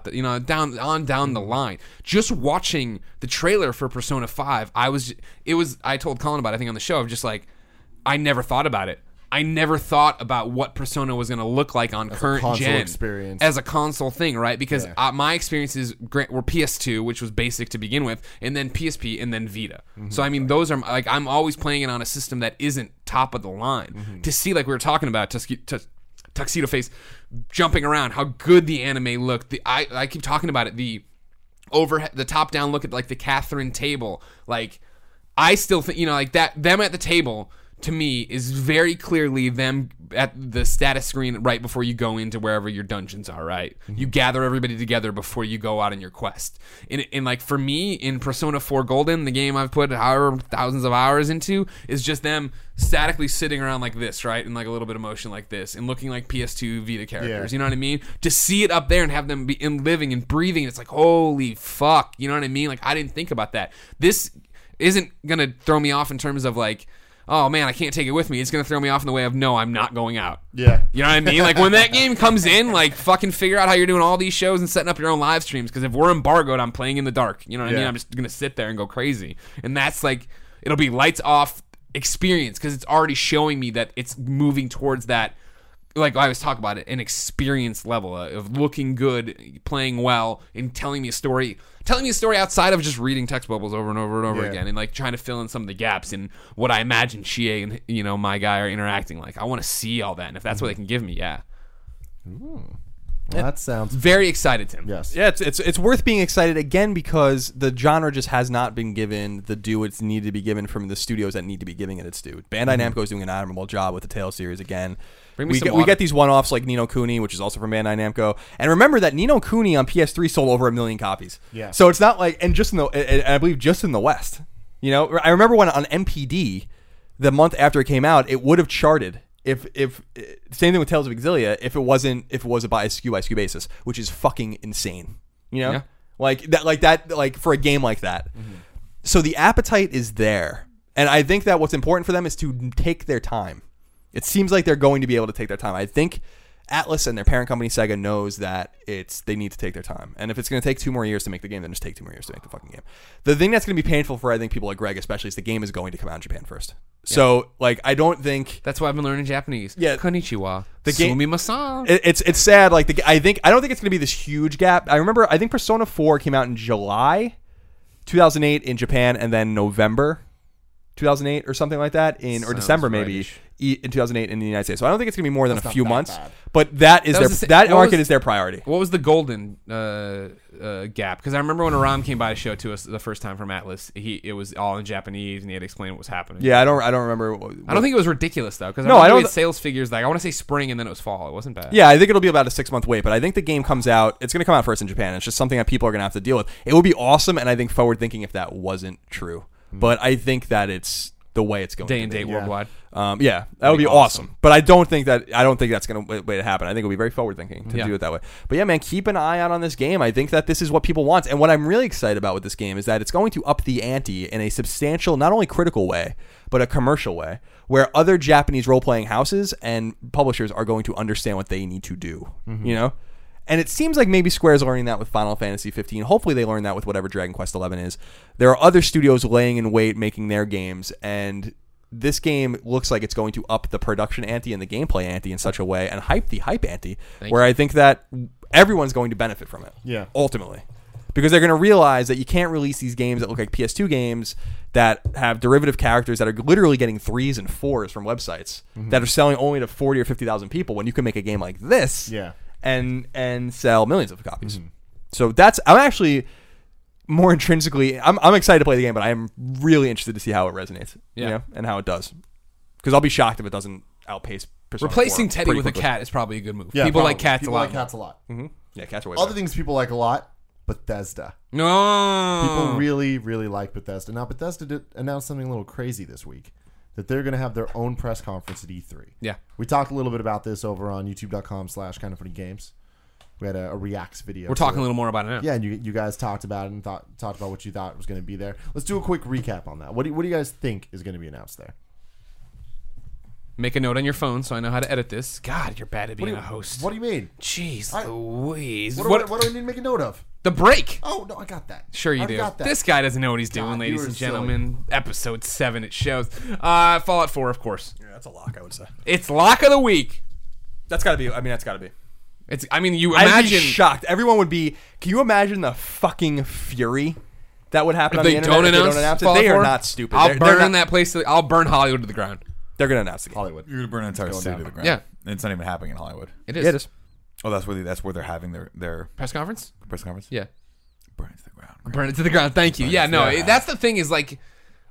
the line. Just watching the trailer for Persona 5, I told Colin about it, I think on the show, of just like, I never thought about it. I never thought about what Persona was going to look like on as current gen experience. As a console thing, right? Because my experiences were PS2, which was basic to begin with, and then PSP, and then Vita. Mm-hmm. So I mean, those are like, I'm always playing it on a system that isn't top of the line. Mm-hmm. To see, like we were talking about, Tuxedo Face jumping around, how good the anime looked. I keep talking about it. The top down look at like the Catherine table, like. I still think, like that, them at the table to me is very clearly them at the status screen right before you go into wherever your dungeons are, right? You gather everybody together before you go out on your quest. And like for me, in Persona 4 Golden, the game I've put however thousands of hours into, is just them statically sitting around like this, right? And like a little bit of motion like this, and looking like PS2 Vita characters. Yeah. You know what I mean? To see it up there and have them be living and breathing, it's like, holy fuck. You know what I mean? Like, I didn't think about that. This isn't going to throw me off in terms of like, oh man, I can't take it with me. It's going to throw me off in the way of, no, I'm not going out. Yeah. You know what I mean? Like, when that game comes in, like, fucking figure out how you're doing all these shows and setting up your own live streams. Because if we're embargoed, I'm playing in the dark. You know what I mean? Yeah. I'm just going to sit there and go crazy. And that's like, it'll be lights off experience, because it's already showing me that it's moving towards that, like I was talking about it, an experience level of looking good, playing well, and telling me a story outside of just reading text bubbles over and over and over Yeah. again, and like trying to fill in some of the gaps in what I imagine Chie and my guy are interacting like. I want to see all that, and if that's what they can give me, yeah. Well, that sounds Very excited, Tim. yes. Yeah, it's worth being excited again because the genre just has not been given the due it's needed to be given from the studios that need to be giving it its due. Bandai Namco is doing an admirable job with the Tales series again. Bring me We some get, we water. get these one-offs like Ni no Kuni, which is also from Bandai Namco. And remember that Ni no Kuni on PS3 sold over 1 million copies. Yeah. So it's not like, and just in the, and I believe just in the West. You know, I remember when on MPD, the month after it came out, it would have charted. If same thing with Tales of Exilia, if it was a by SKU basis, which is fucking insane. You know, Yeah. like for a game like that. So the appetite is there, and I think that what's important for them is to take their time. It seems like they're going to be able to take their time. I think Atlas and their parent company Sega knows that they need to take their time. And if it's going to take 2 more years to make the game, then just take 2 more years to make the fucking game. The thing that's going to be painful for, I think, people like Greg especially, is the game is going to come out in Japan first. So, like, I don't think That's why I've been learning Japanese. Yeah. Konnichiwa. The game- Sumimasen. it's sad. Like, I don't think it's going to be this huge gap. I think Persona 4 came out in July 2008 in Japan, and then November 2008 or something like that or Sounds December maybe right-ish. in 2008 in the United States. So I don't think it's going to be more than That's a not few that months. bad. But that is That was the that sa- what market was- is their priority. What was the golden gap? Because I remember when Aram came by to show it to us the first time from Atlas, it was all in Japanese, and he had to explain what was happening. Yeah, I don't remember. I don't think it was ridiculous though, because No, I I don't- don't. Sales figures like I want to say spring, and then it was fall. It wasn't bad. Yeah, I think it'll be about a 6-month wait, but I think the game comes out. It's going to come out first in Japan. It's just something that people are going to have to deal with. It would be awesome, and I think forward thinking if that wasn't true. But I think that it's the way it's going. Day to and be. date worldwide. Yeah, that would be awesome. But I don't think that's going to wait to happen. I think it'll be very forward thinking to Yeah. do it that way. But yeah, man, keep an eye out on this game. I think that this is what people want. And what I'm really excited about with this game is that it's going to up the ante in a substantial, not only critical way, but a commercial way, where other Japanese role-playing houses and publishers are going to understand what they need to do. You know? And it seems like maybe Square's learning that with Final Fantasy 15. Hopefully they learn that with whatever Dragon Quest 11 is. There are other studios laying in wait making their games, and this game looks like it's going to up the production ante and the gameplay ante in such a way, and hype the hype ante, where I think that everyone's going to benefit from it. Yeah. Ultimately. Because they're going to realize that you can't release these games that look like PS2 games that have derivative characters that are literally getting 3s and 4s from websites that are selling only to 40 or 50,000 people when you can make a game like this Yeah. and sell millions of copies. So I'm actually more intrinsically I'm excited to play the game, but I am really interested to see how it resonates, you know, and how it does. Because I'll be shocked if it doesn't outpace Persona Replacing 4 Teddy pretty with a quickly. cat is probably a good move. Yeah, People probably. like cats People a lot. like cats a lot. Yeah, cats are way Other better. things people like a lot, Bethesda. No. People really, really like Bethesda. Now, Bethesda did announce something a little crazy this week, that they're going to have their own press conference at E3. Yeah. We talked a little bit about this over on youtube.com/kindoffunnygames. We had a reacts video. We're to talking it. a little more about it now. Yeah, and you guys talked about it and talked about what you thought was going to be there. Let's do a quick recap on that. What do you guys think is going to be announced there? Make a note on your phone so I know how to edit this. God, you're bad at being a host. What do you mean? Jeez I- Louise. What do I need to make a note of? The break. Oh, no, I got that. Sure you I do. got that. This guy doesn't know what he's doing, God, ladies you and are silly. gentlemen. Episode 7, it shows. Fallout 4, of course. Yeah, that's a lock, I would say. It's lock of the week. That's got to be. I mean, that's got to be. You I'd be imagine shocked. Everyone would be. Can you imagine the fucking fury that would happen if on they the internet don't if they announce don't announce it? Fallout They 4, are not stupid. I'll They're burn not- that place. I'll burn Hollywood to the ground. They're going to announce the game. Hollywood. You're gonna burn an entire Going city down. to the ground. Yeah. And it's not even happening in Hollywood. It is. Yeah, it is. Oh, that's where they're having their Press conference? press conference. Yeah. Burn it to the ground. Burn it to the ground. Thank you. Yeah, no, Yeah. that's the thing is like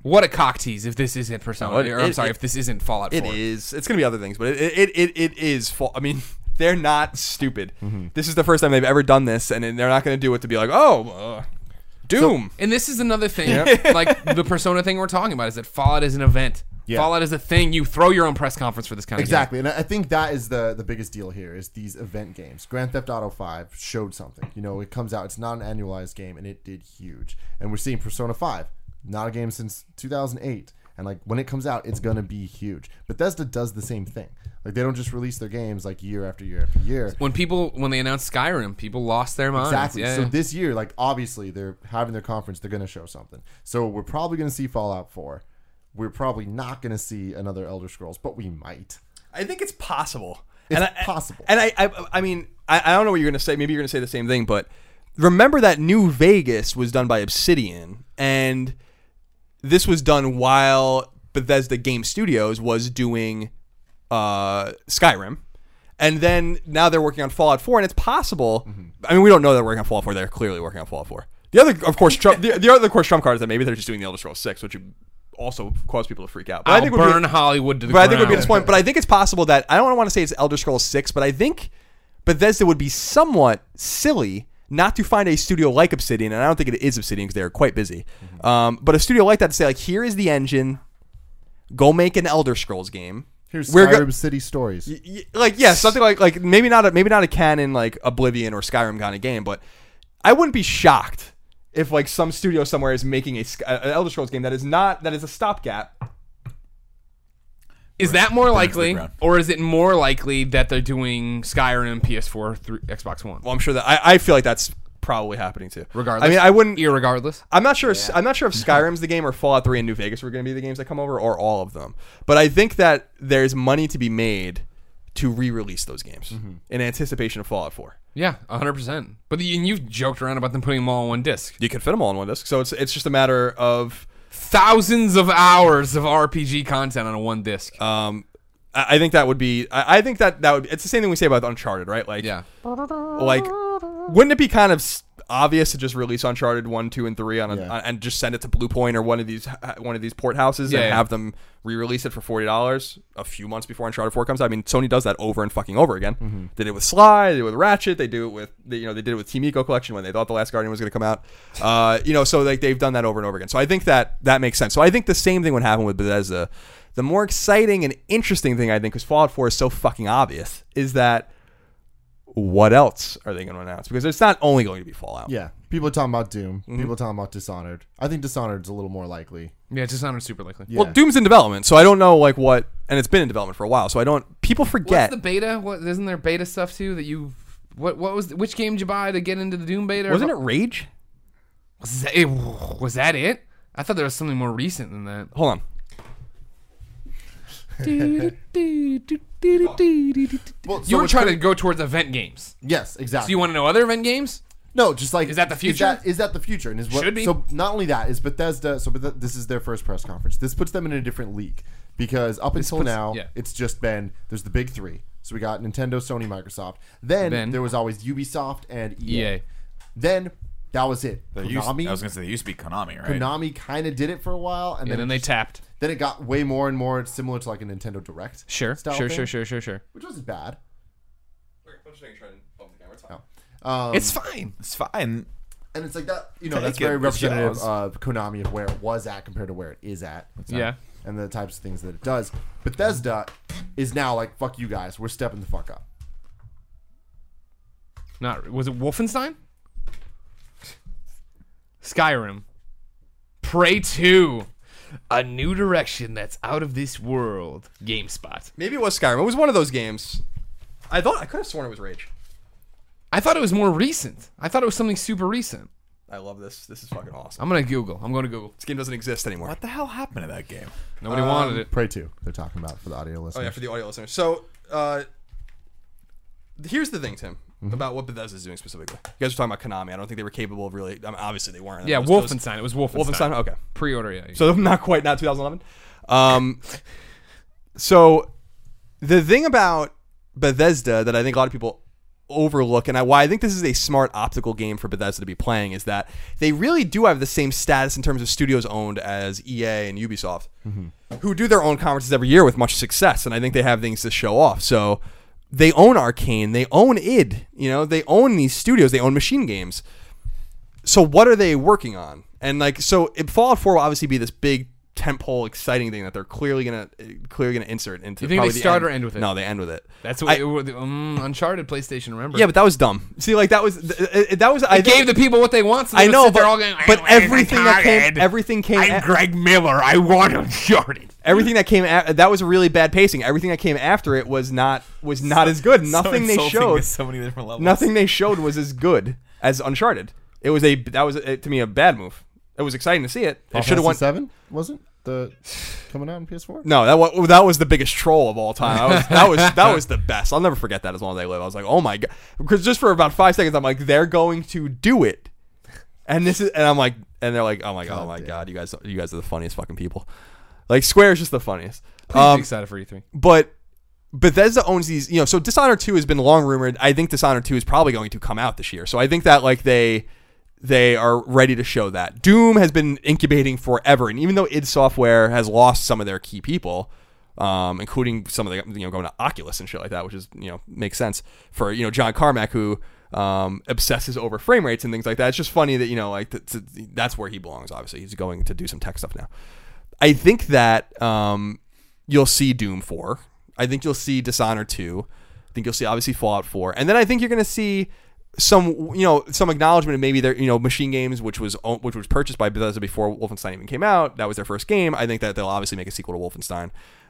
What a cock tease if this isn't Persona. No, if this isn't Fallout 4. It is. It's going to be other things, but it is. I mean, they're not stupid. This is the first time they've ever done this, and they're not going to do it to be like, Doom. And this is another thing, like the Persona thing we're talking about, is that Fallout is an event. Yeah. Fallout is a thing. You throw your own press conference for this kind of Exactly, and I think that is the biggest deal here is these event games. Grand Theft Auto 5 showed something. You know, it comes out. It's not an annualized game, and it did huge. And we're seeing Persona 5, not a game since 2008. And like when it comes out, it's gonna be huge. Bethesda does the same thing. Like they don't just release their games like year after year after year. When they announced Skyrim, people lost their minds. Exactly. Yeah. So this year, like obviously they're having their conference, they're gonna show something. So we're probably gonna see Fallout 4. We're probably not gonna see another Elder Scrolls, but we might. I think it's possible. It's possible. And I mean, I don't know what you're going to say. Maybe you're going to say the same thing, but remember that New Vegas was done by Obsidian, and this was done while Bethesda Game Studios was doing Skyrim. And then now they're working on Fallout 4, and it's possible. I mean, we don't know they're working on Fallout 4. They're clearly working on Fallout 4. The other, of course, trump card is that maybe they're just doing the Elder Scrolls 6, which would also cause people to freak out. But I'll burn Hollywood to the But ground. I think it would be this point. But I think it's possible that I don't want to say it's Elder Scrolls 6, but I think Bethesda would be somewhat silly not to find a studio like Obsidian, and I don't think it is Obsidian because they're quite busy. But a studio like that to say, like, here is the engine, go make an Elder Scrolls game. Here's Skyrim City Stories. Something like maybe not a canon like Oblivion or Skyrim kind of game, but I wouldn't be shocked if like some studio somewhere is making an Elder Scrolls game that is a stopgap. Is that more likely, ground. or is it more likely that they're doing Skyrim PS4 through Xbox One? Well, I'm sure that I feel like that's probably happening too. Regardless, I mean, I wouldn't. Irregardless, I'm not sure. I'm not sure if Skyrim's the game or Fallout 3 and New Vegas were going to be the games that come over, or all of them. But I think that there's money to be made to re-release those games in anticipation of Fallout 4. yeah, 100%. But you've joked around about them putting them all on one disc. You can fit them all on one disc, so it's just a matter of Thousands of hours of RPG content on a one disc. I think that would be. I think that would. It's the same thing we say about Uncharted, right? Like, Yeah. Like, wouldn't it be kind of obvious to just release Uncharted 1, 2, and 3 and just send it to Bluepoint or one of these port houses and have them re-release it for $40 a few months before Uncharted 4 comes out? I mean, Sony does that over and fucking over again. They did it with Sly, they did it with Ratchet, they do it with they did it with Team Eco Collection when they thought The Last Guardian was going to come out. So like they've done that over and over again. So I think that makes sense. So I think the same thing would happen with Bethesda. The more exciting and interesting thing, I think, because Fallout 4 is so fucking obvious, is that what else are they going to announce? Because it's not only going to be Fallout. Yeah. People are talking about Doom. People are talking about Dishonored. I think Dishonored's a little more likely. Yeah, it's just not super likely. Yeah. Well, Doom's in development, so I don't know like what, and it's been in development for a while, so I don't. People forget. What's the beta? Isn't there beta stuff too that you? What was which game did you buy to get into the Doom beta? Wasn't it Rage? Was that it? I thought there was something more recent than that. Hold on. Well, You were trying to go towards event games. Yes, exactly. So you want to know other event games? No, just like Is that the future? Is that the future? And is what Should be. So not only that is Bethesda. So this is their first press conference. This puts them in a different league because up until now it's just been there's the big three. So we got Nintendo, Sony, Microsoft. Then there was always Ubisoft and EA. Then that was it. I was Konami. going to say they used to be Konami, right? Konami kind of did it for a while, and And then they tapped. Then it got way more and more similar to like a Nintendo Direct. Sure, style sure, thing, sure. Which wasn't bad. It's fine. It's fine. And it's like that, Take that's it very with representative Jaws. of Konami of where it was at compared to where it is at. Yeah. And the types of things that it does. Bethesda is now like, fuck you guys, we're stepping the fuck up. Was it Wolfenstein? Skyrim. Prey 2. A new direction that's out of this world. GameSpot. Maybe it was Skyrim. It was one of those games. I could have sworn it was Rage. I thought it was more recent. I thought it was something super recent. I love this. This is fucking awesome. I'm going to Google. This game doesn't exist anymore. What the hell happened to that game? Nobody wanted it. Prey 2, they're talking about for the audio listeners. Oh yeah, for the audio listeners. So, here's the thing, Tim, about what Bethesda's doing specifically. You guys were talking about Konami. I don't think they were capable of really. I mean, obviously, they weren't. Yeah, Wolfenstein. It was Wolfenstein. Wolfenstein. Okay. Pre-order, yeah. So not 2011. So the thing about Bethesda that I think a lot of people overlook, and why I think this is a smart optical game for Bethesda to be playing, is that they really do have the same status in terms of studios owned as EA and Ubisoft, who do their own conferences every year with much success, and I think they have things to show off. So they own Arcane, they own id, they own these studios, they own Machine Games. So what are they working on? And Fallout 4 will obviously be this big tentpole exciting thing that they're clearly gonna insert into. You think they start or end with it? No, they end with it. That's what Uncharted PlayStation. Remember? Yeah, but that was dumb. See, that was I gave the people what they want. So I know, they're all going. But everything came. I'm Greg Miller. I want Uncharted. Everything that came that was really bad pacing. Everything that came after it was not as good. Nothing they showed. So many different levels. Nothing they showed was as good as Uncharted. It was to me a bad move. It was exciting to see it. It should have won. 7 wasn't the coming out on PS4? No, that was the biggest troll of all time. That was the best. I'll never forget that as long as I live. I was like, oh my god, because just for about 5 seconds, I'm like, they're going to do it, and I'm like, and they're like, oh my god, you guys are the funniest fucking people. Like Square is just the funniest. Please be excited for E3. But Bethesda owns these, so Dishonored 2 has been long rumored. I think Dishonored 2 is probably going to come out this year. So I think that they are ready to show that. Doom has been incubating forever, and even though id Software has lost some of their key people, including some of the going to Oculus and shit like that, which is makes sense for John Carmack, who obsesses over frame rates and things like that. It's just funny that that's where he belongs. Obviously, he's going to do some tech stuff now. I think that you'll see Doom 4. I think you'll see Dishonored 2. I think you'll see obviously Fallout 4, and then I think you're going to see some acknowledgement of maybe their Machine Games, which was purchased by Bethesda before Wolfenstein even came out. That was their first game. I think that they'll obviously make a sequel to Wolfenstein,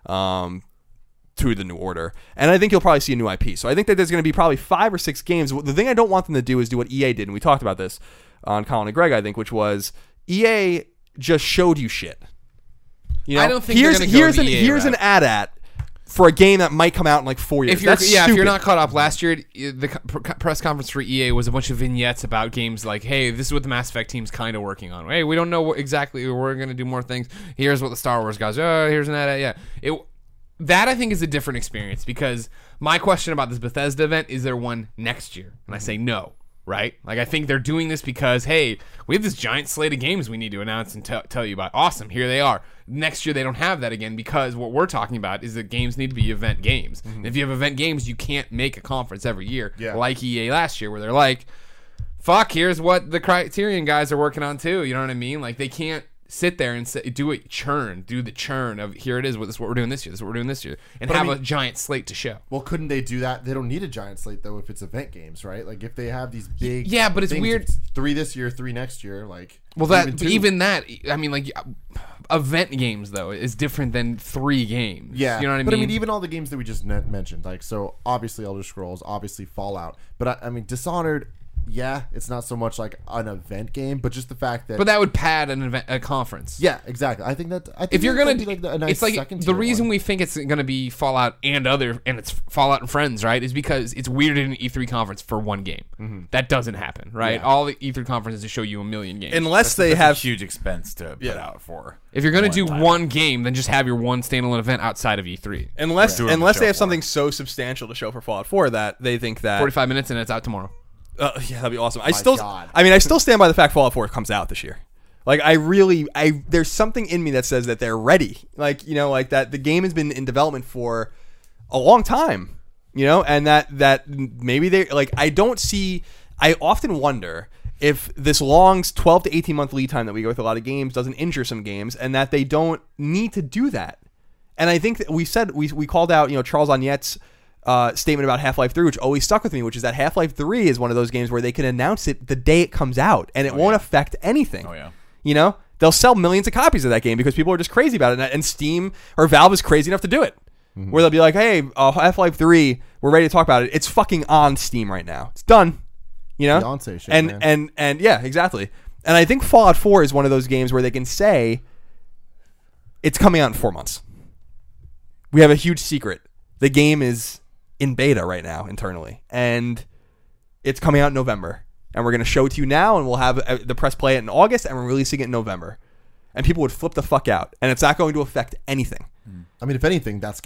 to the New Order, and I think you'll probably see a new IP. So I think that there's going to be probably 5 or 6 games. The thing I don't want them to do is do what EA did, and we talked about this on Colin and Greg, I think, which was EA just showed you shit. I don't think here's an AT-AT for a game that might come out in 4 years. If you're not caught up, last year the press conference for EA was a bunch of vignettes about games like, hey, this is what the Mass Effect team's kind of working on. Hey, we don't know exactly. We're going to do more things. Here's what the Star Wars guys. Here's an AT-AT. Yeah, that I think is a different experience, because my question about this Bethesda event is there one next year, and I say no. Right? I think they're doing this because, hey, we have this giant slate of games we need to announce and tell you about. Awesome, here they are. Next year, they don't have that again, because what we're talking about is that games need to be event games. Mm-hmm. If you have event games, you can't make a conference every year, like EA last year, where they're like, fuck, here's what the Criterion guys are working on too. You know what I mean? They can't sit there and do the churn of, here it is, this is what we're doing this year, this is what we're doing this year, and have a giant slate to show. Well, couldn't they do that? They don't need a giant slate though if it's event games, right? If they have these big but it's weird. It's 3 this year, 3 next year, even that event games though is different than 3 games. Yeah, you know what I mean? But I mean, even all the games that we just mentioned, so obviously Elder Scrolls, obviously Fallout, but I mean Dishonored. Yeah, it's not so much like an event game, but just the fact that. But that would pad a conference. Yeah, exactly. I think if you're gonna, a nice second the reason we think it's gonna be Fallout and it's Fallout and Friends, right? Is because it's weird in an E3 conference for one game. Mm-hmm. That doesn't happen, right? Yeah. All the E3 conferences is show you a million games, unless that's have a huge expense to put out for. If you're gonna do one game, then just have your one standalone event outside of E3. Unless they have something so substantial to show for Fallout 4 that they think that 45 minutes and it's out tomorrow. Yeah, that'd be awesome. I still stand by the fact Fallout 4 comes out this year. There's something in me that says that they're ready. That the game has been in development for a long time, and that maybe they I often wonder if this long 12 to 18 month lead time that we go with a lot of games doesn't injure some games, and that they don't need to do that. And I think that we called out, Charles Agnette's statement about Half-Life 3, which always stuck with me, which is that Half-Life 3 is one of those games where they can announce it the day it comes out, and it won't affect anything. Oh, yeah. They'll sell millions of copies of that game because people are just crazy about it, and Steam or Valve is crazy enough to do it. Mm-hmm. Where they'll be like, hey, Half-Life 3, we're ready to talk about it. It's fucking on Steam right now. It's done. Beyonce shit, and yeah, exactly. And I think Fallout 4 is one of those games where they can say it's coming out in 4 months. We have a huge secret. The game is in beta right now internally, and it's coming out in November, and we're going to show it to you now, and we'll have the press play it in August, and we're releasing it in November, and people would flip the fuck out, and it's not going to affect anything. I mean, if anything, that's going to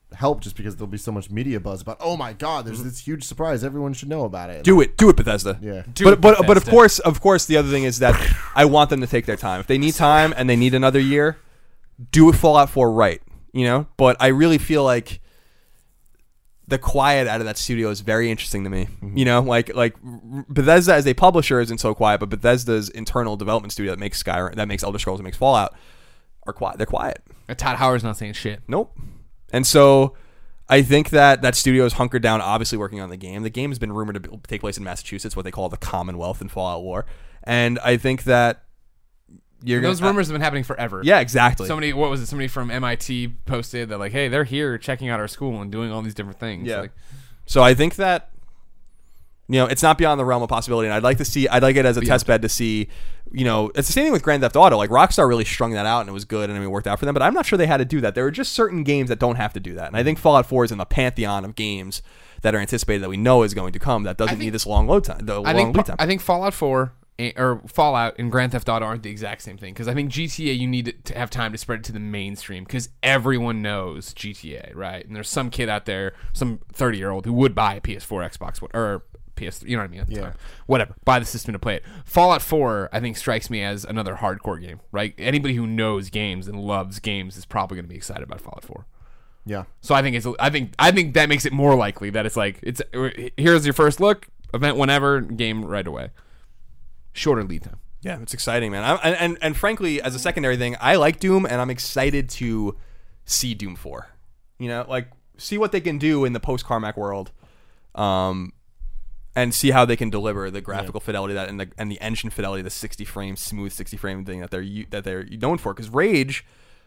help just because there'll be so much media buzz about. Oh my God, there's this huge surprise. Everyone should know about it. Do it, Bethesda. Yeah. But of course, the other thing is that I want them to take their time. If they need time and they need another year, do Fallout 4 right. But I really feel like the quiet out of that studio is very interesting to me. Like Bethesda as a publisher isn't so quiet, but Bethesda's internal development studio that makes Skyrim, that makes Elder Scrolls, that makes Fallout are quiet. They're quiet. Todd Howard's not saying shit. Nope. And so I think that studio is hunkered down, obviously working on the game. The game has been rumored to take place in Massachusetts, what they call the Commonwealth in Fallout lore. And I think that those rumors have been happening forever. Yeah, exactly. Somebody from MIT posted that, like, hey, they're here checking out our school and doing all these different things. Yeah. Like, so I think that it's not beyond the realm of possibility, and I'd like it as a test bed to see. It's the same thing with Grand Theft Auto. Like Rockstar really strung that out, and it was good, and it worked out for them. But I'm not sure they had to do that. There are just certain games that don't have to do that, and I think Fallout 4 is in the pantheon of games that are anticipated that we know is going to come. That doesn't need this long load time. Lead time. I think Fallout 4 or Fallout and Grand Theft Auto aren't the exact same thing, because I think GTA, you need to have time to spread it to the mainstream, because everyone knows GTA, right? And there's some kid out there, some 30-year-old who would buy a PS4, Xbox, or PS3, you know what I mean, at the time. Whatever, buy the system to play it. Fallout 4, I think, strikes me as another hardcore game, right? Anybody who knows games and loves games is probably going to be excited about Fallout 4. Yeah. So I think that makes it more likely that it's like, here's your first look, event whenever, game right away. Shorter lead time. Yeah, it's exciting, man. And frankly, as a secondary thing, I like Doom, and I'm excited to see Doom 4. Like see what they can do in the post-Carmack world, and see how they can deliver the graphical fidelity that and the engine fidelity, the 60 frame smooth 60 frame thing that they're known for. Because Rage,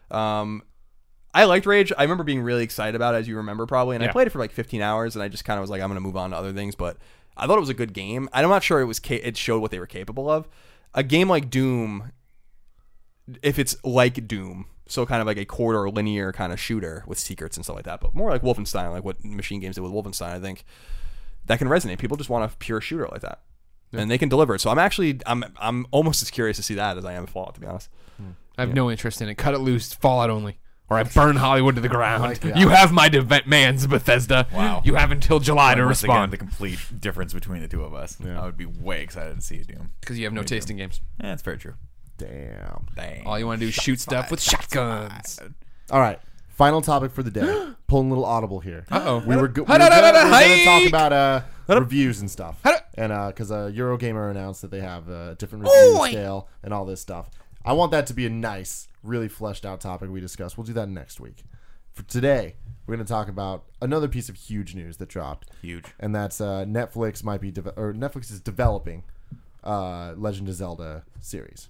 I liked Rage. I remember being really excited about it, as you remember probably, and I played it for like 15 hours, and I just kind of was like, I'm going to move on to other things, but I thought it was a good game. I'm not sure it showed what they were capable of. A game like Doom, if it's like Doom, so kind of like a corridor linear kind of shooter with secrets and stuff like that, but more like Wolfenstein, like what Machine Games did with Wolfenstein, I think that can resonate. People just want a pure shooter like that, and they can deliver it. So I'm almost as curious to see that as I am Fallout, to be honest. I have no interest in it. Cut it loose, Fallout only. Or I burn Hollywood to the ground. God. You have my demands, Bethesda. Wow. You have until July to Once again, respond. the complete difference between the two of us. I would be way excited to see a Doom. Because you have no taste in games. Yeah, that's very true. Damn. Dang. All you want to do is shoot stuff with shotguns. All right. Final topic for the day. Pulling a little audible here. Uh-oh. We were going to talk about reviews and stuff. And because Eurogamer announced that they have a different review scale and all this stuff. I want that to be a nice, really fleshed out topic we discuss. We'll do that next week. For today, we're going to talk about another piece of huge news that dropped. Huge. And that's Netflix Netflix is developing Legend of Zelda series.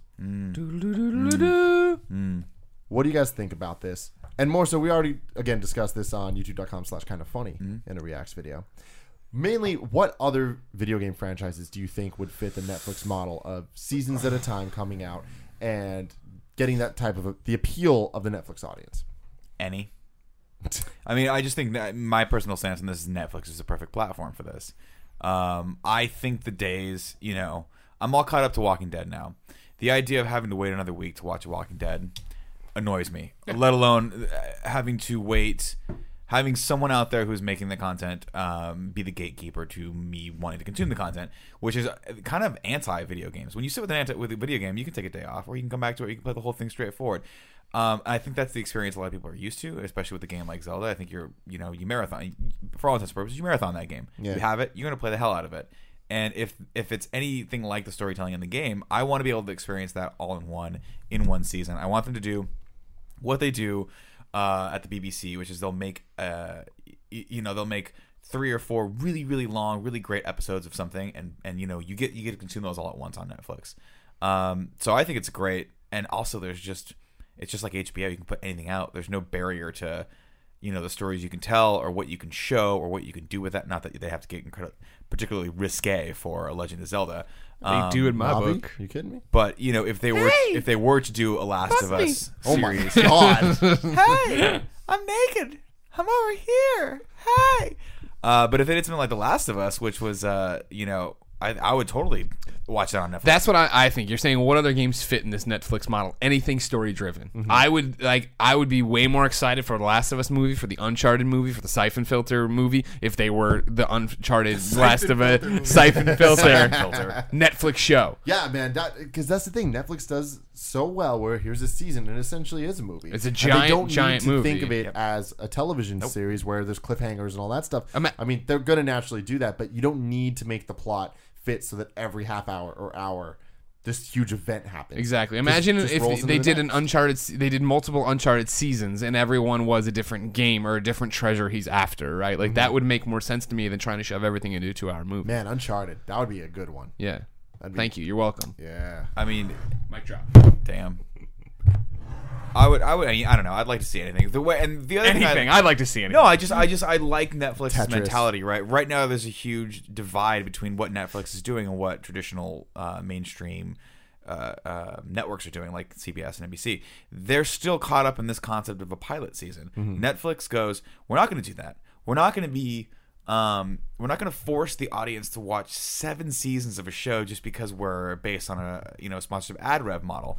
What do you guys think about this? And more so, we already, again, discussed this on youtube.com/kindafunny in a Reacts video. Mainly, what other video game franchises do you think would fit the Netflix model of seasons at a time coming out and getting that type of the appeal of the Netflix audience? Any. I mean, I just think that my personal stance on this is Netflix is the perfect platform for this. I think the days, I'm all caught up to Walking Dead now. The idea of having to wait another week to watch Walking Dead annoys me, let alone having to wait, having someone out there who's making the content be the gatekeeper to me wanting to consume the content, which is kind of anti-video games. When you sit with a video game, you can take a day off, or you can come back to it, you can play the whole thing straightforward. I think that's the experience a lot of people are used to, especially with a game like Zelda. I think you marathon, for all intents and purposes, you marathon that game. Yeah. You have it, you're going to play the hell out of it. And if it's anything like the storytelling in the game, I want to be able to experience that all in one season. I want them to do what they do at the BBC, which is they'll make 3 or 4 really, really long, really great episodes of something, and you get to consume those all at once on Netflix. So I think it's great, and also it's just like HBO. You can put anything out. There's no barrier to the stories you can tell or what you can show or what you can do with that. Not that they have to get particularly risque for a Legend of Zelda. They do in my Bobby? book. Are you kidding me? But if they were to do a Last of Us series, Oh my god! hey, I'm naked. I'm over here. Hey. But if it had something like The Last of Us, which was I would totally watch that on Netflix. That's what I think. You're saying what other games fit in this Netflix model? Anything story driven. I would be way more excited for the Last of Us movie, for the Uncharted movie, for the Siphon Filter movie if they were the Uncharted Last of Us Siphon Filter Netflix show. Yeah, man, because that's the thing. Netflix does so well where here's a season and it essentially is a movie. It's a And giant, they don't giant need to movie. think of it as a television series where there's cliffhangers and all that stuff. Ima- I mean, they're going to naturally do that, but you don't need to make the plot fit so that every half hour or hour this huge event happens. Exactly. Imagine Just rolls if into they the did next. an Uncharted. They did multiple Uncharted seasons, and everyone was a different game or a different treasure he's after. Right? Like that would make more sense to me than trying to shove everything into a 2-hour movie. Man, Uncharted, that would be a good one. Yeah. That'd be- Thank you. You're welcome. Yeah. I mean, Mic drop. damn. I don't know. I'd like to see anything. The way and the other thing Anything. I'd like to see anything. No, I like Netflix's Tetris. mentality, right? Right now, there's a huge divide between what Netflix is doing and what traditional mainstream networks are doing, like CBS and NBC. They're still caught up in this concept of a pilot season. Netflix goes, we're not going to do that. We're not going to be. We're not going to force the audience to watch 7 seasons of a show just because we're based on a sponsorship ad rev model.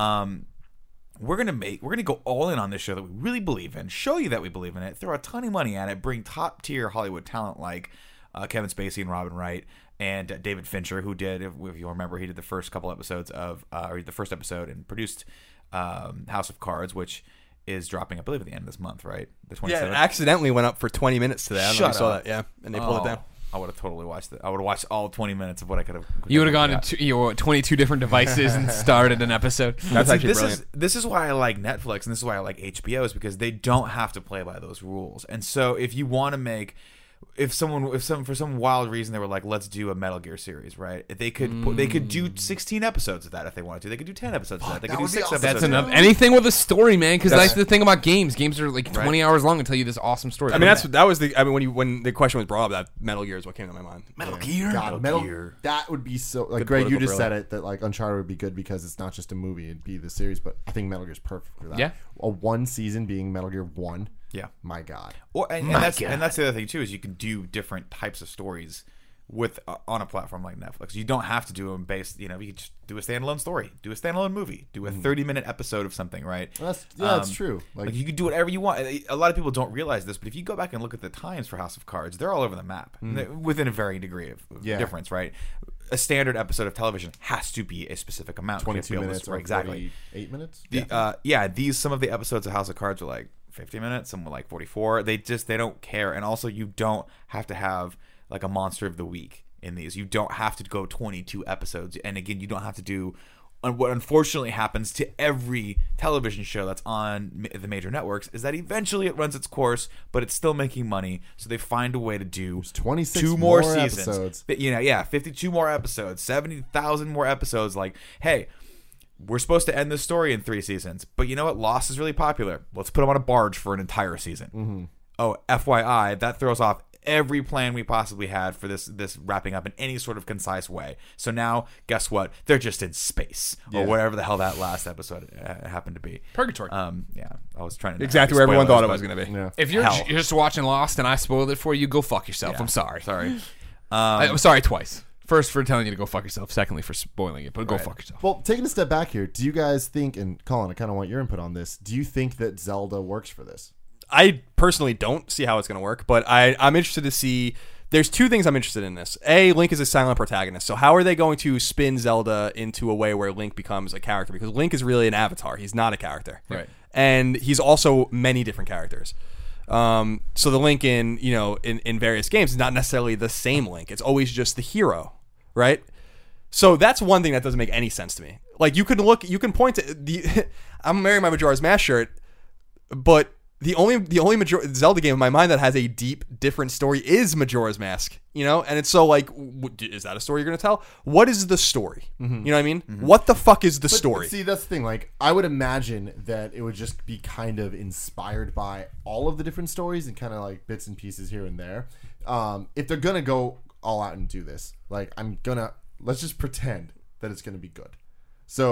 We're gonna go all in on this show that we really believe in, show you that we believe in it, throw a ton of money at it, bring top tier Hollywood talent like Kevin Spacey and Robin Wright and David Fincher, who did, if you remember, he did the first couple episodes of or the first episode and produced House of Cards, which is dropping, I believe, at the end of this month, right? The 27th. Yeah, it accidentally went up for 20 minutes today. I don't know if you saw that. Yeah, and they pulled it down. I would have totally watched it. I would have watched all 20 minutes of what I could have. You would have gone to 22 different devices and started an episode. That's See, actually brilliant. This is why I like Netflix and this is why I like HBO, is because they don't have to play by those rules. And so if you want to make, for some wild reason they were like, let's do a Metal Gear series, right? They could do 16 episodes of that if they wanted to. They could do 10 episodes of that. They that could do would be 6 awesome. episodes. That's enough. Anything with a story, man. Because that's the thing about games. Games are like 20 hours long and tell you this awesome story. I mean, that was the. I mean, when the question was brought up, that Metal Gear is what came to my mind. Metal Gear. God, Metal Gear. that would be so. Like, Good Greg, you political just thriller. said it that like Uncharted would be good because it's not just a movie; it'd be the series. But I think Metal Gear's perfect for that. Yeah. a 1 season being Metal Gear 1. Yeah. My God. And that's the other thing too, is you can do different types of stories with on a platform like Netflix. You don't have to do them based. You can just do a standalone story, do a standalone movie, do a 30-minute episode of something, right? Well, that's true. Like you can do whatever you want. A lot of people don't realize this, but if you go back and look at the times for House of Cards, they're all over the map within a varying degree of difference, right? A standard episode of television has to be a specific amount. 22 minutes or right, exactly. 8 minutes. Some of the episodes of House of Cards are like 50 minutes, some were like 44. They don't care. And also you don't have to have like a monster of the week in these. You don't have to go 22 episodes. And again, you don't have to do what unfortunately happens to every television show that's on the major networks, is that eventually it runs its course, but it's still making money. So they find a way to do 26 2 more more seasons. episodes. 52 more episodes, 70,000 more episodes. Like, hey, we're supposed to end this story in 3 seasons, but you know what? Lost is really popular. Let's put them on a barge for an entire season. Oh, FYI, that throws off every plan we possibly had for this wrapping up in any sort of concise way. So now, guess what? They're just in space or whatever the hell that last episode happened to be. Purgatory. Yeah, I was trying to Exactly where everyone thought it was going to be. Yeah. If you're Hell. just watching Lost and I spoiled it for you, go fuck yourself. I'm sorry. Sorry. I'm sorry twice. First for telling you to go fuck yourself. Secondly for spoiling it. But go fuck yourself. Well, taking a step back here, do you guys think, and Colin, I kind of want your input on this, do you think that Zelda works for this? I personally don't see how it's going to work, but I'm interested to see. There's 2 things I'm interested in this. A, Link is a silent protagonist. So how are they going to spin Zelda into a way where Link becomes a character? Because Link is really an avatar. He's not a character. Right. And he's also many different characters. So the Link in various games is not necessarily the same Link. It's always just the hero, right? So that's one thing that doesn't make any sense to me. Like you can point to the I'm wearing my Majora's Mask shirt, but the only Zelda game in my mind that has a deep, different story is Majora's Mask. And it's so like, is that a story you're going to tell? What is the story? You know what I mean? What the fuck is the story? But see, that's the thing. Like, I would imagine that it would just be kind of inspired by all of the different stories and kind of like bits and pieces here and there. If they're gonna go all out and do this, like, let's just pretend that it's gonna be good. So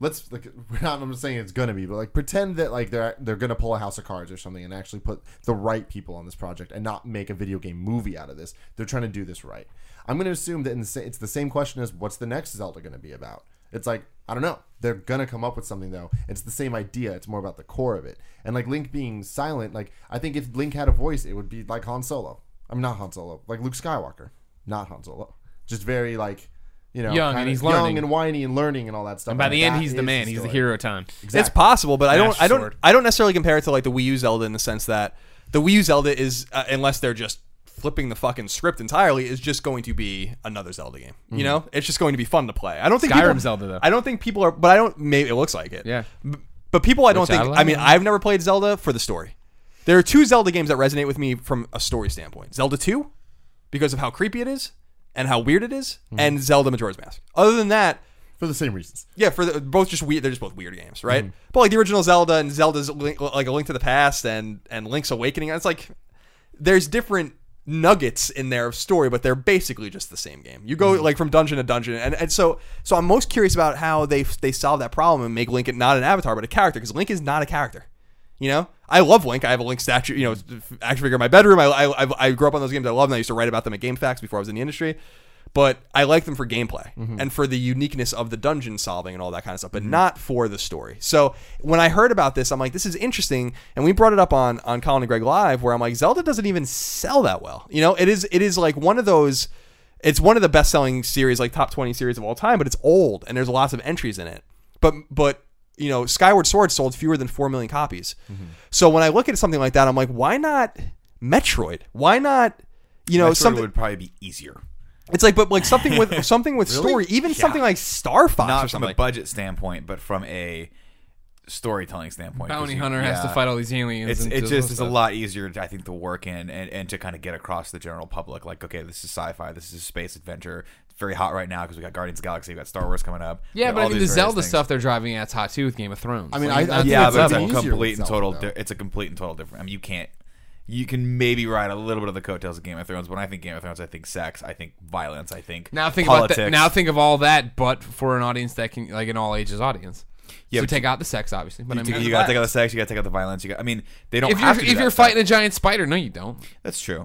let's like I'm not saying it's gonna be, but like pretend that like they're gonna pull a House of Cards or something and actually put the right people on this project and not make a video game movie out of this. They're trying to do this right. I'm gonna assume that it's the same question as what's the next Zelda gonna be about. It's like, I don't know. They're gonna come up with something though. It's the same idea. It's more about the core of it. And like Link being silent, like I think if Link had a voice, it would be like Han Solo. I'm not Han Solo, like Luke Skywalker, not Han Solo. Just very like, you know, Young, and he's young learning. and whiny and learning and all that stuff. And by the end, that he's the is man. He's the story. hero of time. Exactly. It's possible, but Master Sword. I don't necessarily compare it to like the Wii U Zelda in the sense that the Wii U Zelda is unless they're just flipping the fucking script entirely, is just going to be another Zelda game. You know, it's just going to be fun to play. I don't think Skyrim people, Zelda, though. I don't think people are, but I don't. Maybe it looks like it. Yeah. But people, I don't Which I think. love. I mean, I've never played Zelda for the story. There are two Zelda games that resonate with me from a story standpoint: Zelda 2, because of how creepy it is and how weird it is, and Zelda Majora's Mask. Other than that, For the same reasons. yeah, both just weird. They're just both weird games, right? But like the original Zelda and Zelda's like A Link to the Past and Link's Awakening, it's like there's different nuggets in there of story, but they're basically just the same game. You go like from dungeon to dungeon, and so I'm most curious about how they solve that problem and make Link not an avatar but a character, because Link is not a character. You know, I love Link. I have a Link statue, you know, action figure in my bedroom. I grew up on those games. I love them. I used to write about them at GameFAQs before I was in the industry. But I like them for gameplay and for the uniqueness of the dungeon solving and all that kind of stuff, but not for the story. So when I heard about this, I'm like, this is interesting. And we brought it up on Colin and Greg Live, where I'm like, Zelda doesn't even sell that well. You know, it is like one of those, it's one of the best selling series, like top 20 series of all time, but it's old and there's lots of entries in it. But you know, Skyward Sword sold fewer than 4 million copies. So when I look at something like that, I'm like, why not Metroid? Why not, you know, Metroid something would probably be easier. It's like, but like something with story, even something like Star Fox Not or from a something. budget standpoint, but from a storytelling standpoint. Bounty 'Cause Hunter has to fight all these aliens. and It do just those is a stuff. lot easier, I think, to work in and to kind of get across the general public. Like, okay, this is sci-fi, this is space adventure. It's very hot right now because we got Guardians of the Galaxy, we got Star Wars coming up. Yeah, we got but I all mean, the these various Zelda things. stuff they're driving at's hot too with Game of Thrones. I mean, Like, I think Yeah, it's but it's easier a with complete and Zelda, total. though. It's a complete and total different. I mean, you can maybe ride a little bit of the coattails of Game of Thrones. When I think Game of Thrones, I think sex, I think violence, I think now think politics. about that. Now think of all that, but for an audience that can, like, an all ages audience. Yeah, So but take out the sex, obviously. But I mean, you gotta take out the sex, you gotta take out the violence. I mean, they don't if have you're to. Do if that you're stuff. fighting a giant spider, no, you don't. That's true.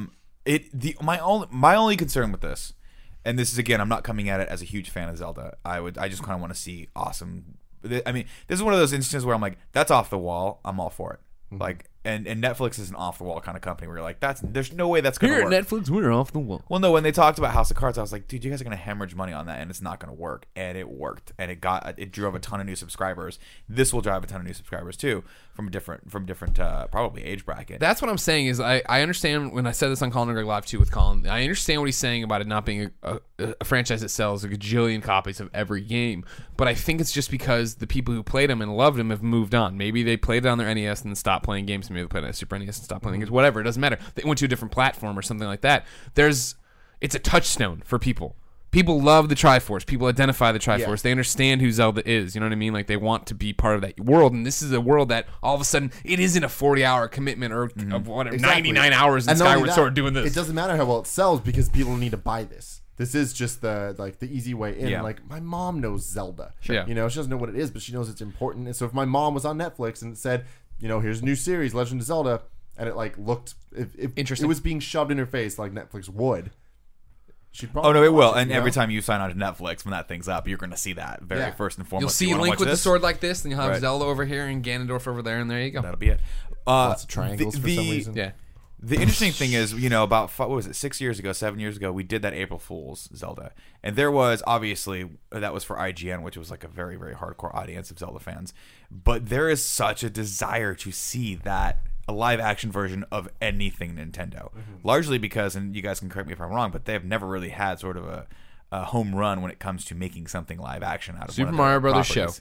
My only concern with this, and this is again, I'm not coming at it as a huge fan of Zelda. I just kind of want to see awesome. I mean, this is one of those instances where I'm like, that's off the wall. I'm all for it. Like, and Netflix is an off the wall kind of company where you're like, there's no way that's gonna Here work. at Netflix, we're off the wall. Well, no, when they talked about House of Cards, I was like, dude, you guys are going to hemorrhage money on that, and it's not going to work. And it worked, and it drove a ton of new subscribers. This will drive a ton of new subscribers too, from different probably age bracket. That's what I'm saying is I understand when I said this on Colin and Greg Live too with Colin. I understand what he's saying about it not being a franchise that sells a gajillion copies of every game, but I think it's just because the people who played them and loved them have moved on. Maybe they played it on their NES and then stopped playing games. Maybe they played it on Super NES and stopped playing games. Whatever, it doesn't matter. They went to a different platform or something like that. It's a touchstone for people. People love the Triforce. People identify the Triforce. Yeah. They understand who Zelda is. You know what I mean? Like, they want to be part of that world. And this is a world that all of a sudden it isn't a 40-hour commitment or of whatever, Exactly. 99 hours in And not only Skyward that, Sword doing this. It doesn't matter how well it sells because people need to buy this. This is just the easy way in. Yeah. Like, my mom knows Zelda. Yeah. You know, she doesn't know what it is, but she knows it's important. And so if my mom was on Netflix and it said, you know, here's a new series, Legend of Zelda, and it like looked if Interesting. it was being shoved in her face like Netflix would, she'd probably Oh no, it will. watch And you every know? time you sign on to Netflix, when that thing's up, you're going to see that very first and foremost. You'll see You wanna Link watch with the this? sword like this, then you'll have Right. Zelda over here and Ganondorf over there, and there you go. That'll be it. Lots of triangles for some reason. Yeah. The interesting thing is, you know, about what was it, 7 years ago, we did that April Fool's Zelda, and there was obviously that was for IGN, which was like a very, very hardcore audience of Zelda fans. But there is such a desire to see that a live action version of anything Nintendo, largely because, and you guys can correct me if I'm wrong, but they have never really had sort of a home run when it comes to making something live action out of Super one of Mario their Brothers properties.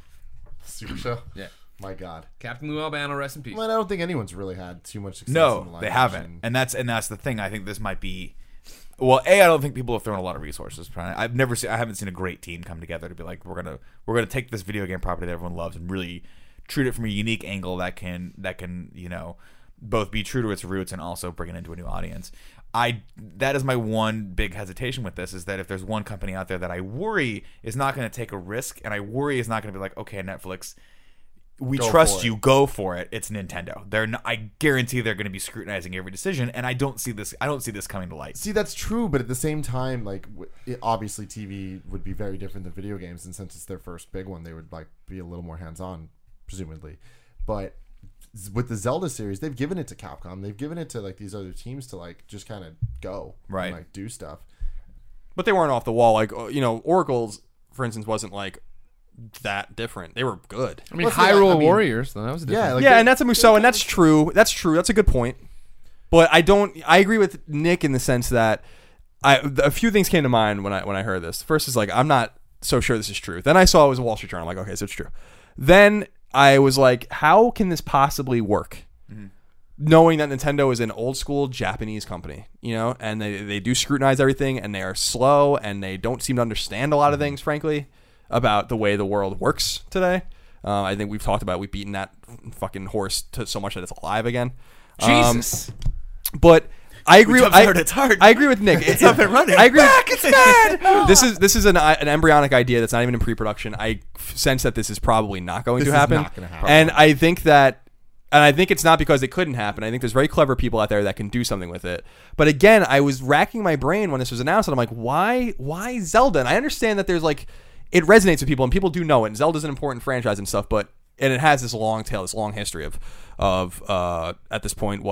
Super Show. Yeah. My God. Captain Lou Albano, rest in peace. Well, I don't think anyone's really had too much success. in No, live they action. haven't, and that's the thing. I think this might be. Well, I don't think people have thrown a lot of resources. I haven't seen a great team come together to be like, we're gonna take this video game property that everyone loves and really treat it from a unique angle that can both be true to its roots and also bring it into a new audience. That is my one big hesitation with this, is that if there's one company out there that I worry is not going to take a risk, and I worry is not going to be like, okay, Netflix, we trust you, go for it. It's Nintendo. I guarantee they're going to be scrutinizing every decision, and I don't see this coming to light. See, that's true, but at the same time, like, obviously TV would be very different than video games, and since it's their first big one, they would like be a little more hands-on, presumably. But with the Zelda series, they've given it to Capcom. They've given it to like these other teams to like just kind of go right, and, like, do stuff. But they weren't off the wall. Like, you know, Oracle's, for instance, wasn't like that different. They were good. I mean, Hyrule Warriors, though, that was different. Yeah, like and that's a Musou, and that's true. That's true. That's a good point. But I agree with Nick in the sense that a few things came to mind when I heard this. First is like, I'm not so sure this is true. Then I saw it was a Wall Street Journal. I'm like, okay, so it's true. Then I was like, how can this possibly work? Mm-hmm. Knowing that Nintendo is an old school Japanese company, you know, and they do scrutinize everything, and they are slow, and they don't seem to understand a lot of things, frankly, about the way the world works today. I think we've talked about, we've beaten that fucking horse so much that it's alive again. Jesus. But I agree. It's hard. I agree with Nick. It's up and running. I agree. It's bad. This is an embryonic idea that's not even in pre-production. I sense that this is probably not going to happen. Not going to happen. And I think it's not because it couldn't happen. I think there's very clever people out there that can do something with it. But again, I was racking my brain when this was announced, and I'm like, why Zelda? And I understand that there's like, it resonates with people, and people do know it. And Zelda's an important franchise and stuff, but it has this long tail, this long history of at this point,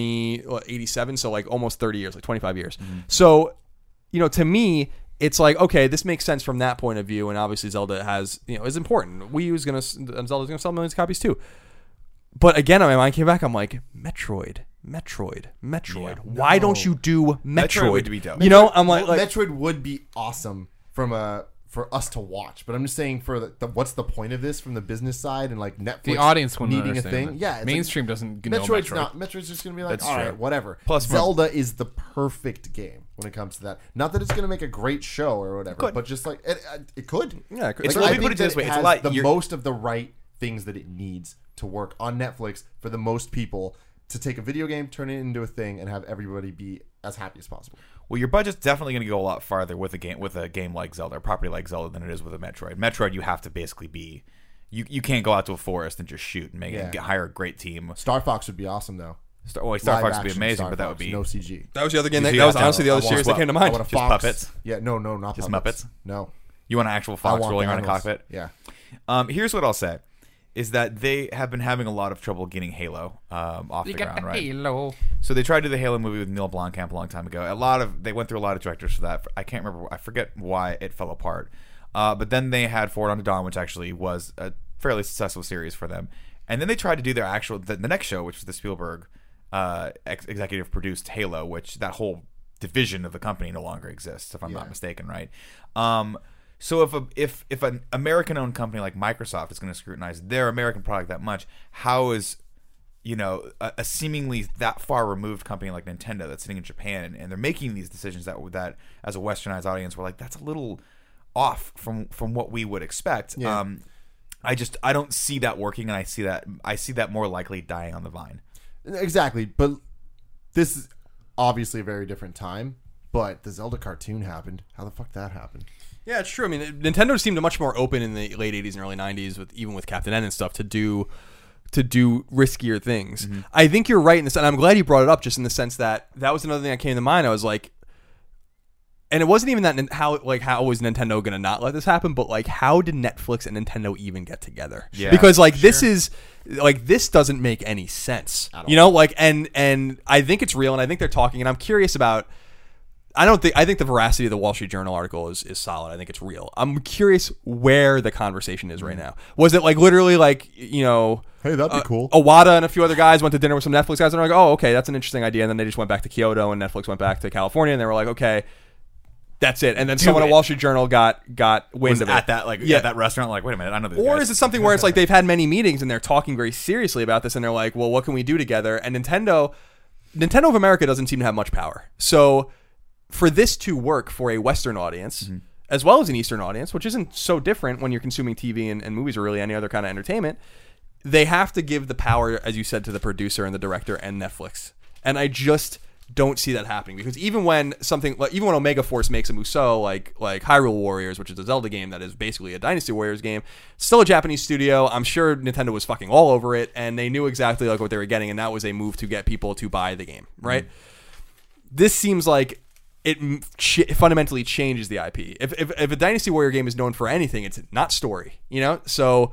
87, so like almost 30 years, like 25 years. Mm-hmm. So, you know, to me, it's like, okay, this makes sense from that point of view, and obviously Zelda is important. Wii U is and Zelda's gonna sell millions of copies too. But again, my mind came back. I'm like, Metroid. Yeah, why don't you do Metroid? Would be dope. You know, I'm like, Metroid would be awesome for us to watch, but I'm just saying for what's the point of this from the business side and like Netflix, the audience needing a thing. Yeah, mainstream like, doesn't know Metroid's Metroid. not. Metroid's just gonna be like, That's all true. right, whatever. Plus, Zelda is the perfect game when it comes to that. Not that it's gonna make a great show or whatever, but just like it could. Yeah, it could. It's Like, let I me put think it this that way: it it's a has lot. the most of the right things that it needs to work on Netflix for the most people to take a video game, turn it into a thing, and have everybody be as happy as possible. Well, your budget's definitely going to go a lot farther with a game like Zelda, a property like Zelda, than it is with a Metroid. Metroid, you have to basically be, you can't go out to a forest and just shoot and hire a great team. Star Fox would be awesome though. Star Fox would be amazing, Star but that Fox, would be no CG. that was the other game. You see That was that? honestly the other I want series that what? came to I mind. want a Just fox. puppets? Yeah, no, not Just puppets. Muppets? No, You want an actual I fox want rolling the around a animals. cockpit? Yeah. Here's what I'll say. Is that they have been having a lot of trouble getting Halo off the ground, right? Halo. So they tried to do the Halo movie with Neil Blomkamp a long time ago. They went through a lot of directors for that. I can't remember. I forget why it fell apart. But then they had Forward Unto Dawn, which actually was a fairly successful series for them. And then they tried to do their the next show, which was the Spielberg executive produced Halo, which that whole division of the company no longer exists, if I'm not mistaken, right? So if an American-owned company like Microsoft is going to scrutinize their American product that much, how is a seemingly that far removed company like Nintendo that's sitting in Japan and they're making these decisions that as a westernized audience we're like, that's a little off from what we would expect. Yeah. I don't see that working, and I see that more likely dying on the vine. Exactly, but this is obviously a very different time. But the Zelda cartoon happened. How the fuck that happened? Yeah, it's true. I mean, Nintendo seemed much more open in the late 80s and early 90s, even with Captain N and stuff, to do riskier things. Mm-hmm. I think you're right in this, and I'm glad you brought it up, just in the sense that was another thing that came to mind. I was like, and it wasn't even that how was Nintendo going to not let this happen, but like, how did Netflix and Nintendo even get together? Yeah, because like this doesn't make any sense, you know, like, and I think it's real, and I think they're talking, and I'm curious about. I think the veracity of the Wall Street Journal article is solid. I think it's real. I'm curious where the conversation is right now. Was it like literally like, you know, hey, that'd be cool. Owada and a few other guys went to dinner with some Netflix guys and they're like, oh, okay, that's an interesting idea. And then they just went back to Kyoto and Netflix went back to California and they were like, okay, that's it. And then someone at Wall Street Journal got wind of it. At that restaurant, like, wait a minute, I know this. Or is it something where it's like they've had many meetings and they're talking very seriously about this and they're like, well, what can we do together? And Nintendo of America doesn't seem to have much power. So for this to work for a Western audience, as well as an Eastern audience, which isn't so different when you're consuming TV and movies or really any other kind of entertainment, they have to give the power, as you said, to the producer and the director and Netflix. And I just don't see that happening, because even when Omega Force makes a Musou like Hyrule Warriors, which is a Zelda game that is basically a Dynasty Warriors game, still a Japanese studio. I'm sure Nintendo was fucking all over it, and they knew exactly like what they were getting, and that was a move to get people to buy the game, right? This seems like it fundamentally changes the IP. If a Dynasty Warrior game is known for anything, it's not story, you know? So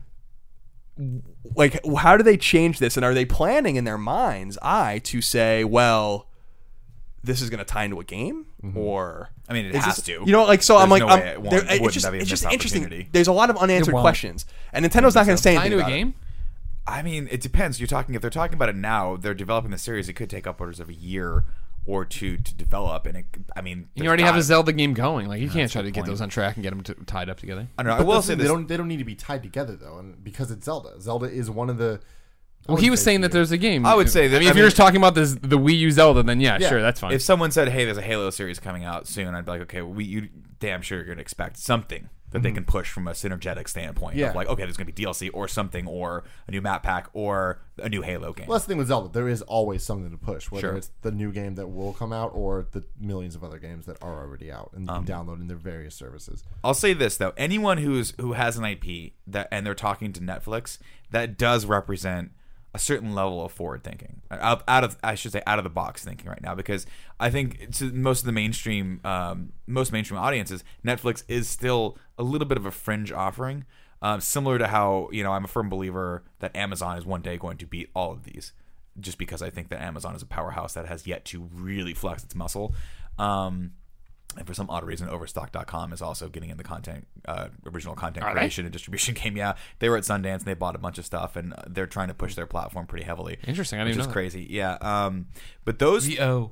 like, how do they change this? And are they planning in their mind's eye to say, well, this is going to tie into a game? Or I mean, it has to. You know, like, so There's I'm like, no way it wouldn't it's have a just missed interesting. opportunity. There's a lot of unanswered won't. questions, and Nintendo's not going to say Tie anything into a about it. game? I mean, it depends. If they're talking about it now, they're developing the series. It could take upwards of a year or two to develop, and You already have a Zelda game going. Like, you can't try a to good get point. those on track and get them tied up together. I don't know. I But will that's say the this. thing, they don't need to be tied together though, and because it's Zelda. Zelda is one of the. Well, he was saying that there's a game. I would say that- I mean, if you're just talking about the Wii U Zelda, then yeah, Yeah. sure, that's fine. If someone said, "Hey, there's a Halo series coming out soon," I'd be like, "Okay, well, you damn sure you're going to expect something that they can push from a synergetic standpoint. Yeah. Of like, okay, there's going to be DLC or something, or a new map pack, or a new Halo game." Well, that's the thing with Zelda. There is always something to push, whether Sure. it's the new game that will come out or the millions of other games that are already out and you can download in their various services. I'll say this though: anyone who has an IP that and they're talking to Netflix, that does represent a certain level of forward thinking, out of the box thinking right now, because I think to most of the mainstream audiences, Netflix is still a little bit of a fringe offering, similar to how, you know, I'm a firm believer that Amazon is one day going to beat all of these, just because I think that Amazon is a powerhouse that has yet to really flex its muscle. And for some odd reason, Overstock.com is also getting in the content, original content creation and distribution game. Yeah, they were at Sundance and they bought a bunch of stuff, and they're trying to push their platform pretty heavily. Interesting. I which didn't is know that. crazy. Yeah. But those The O.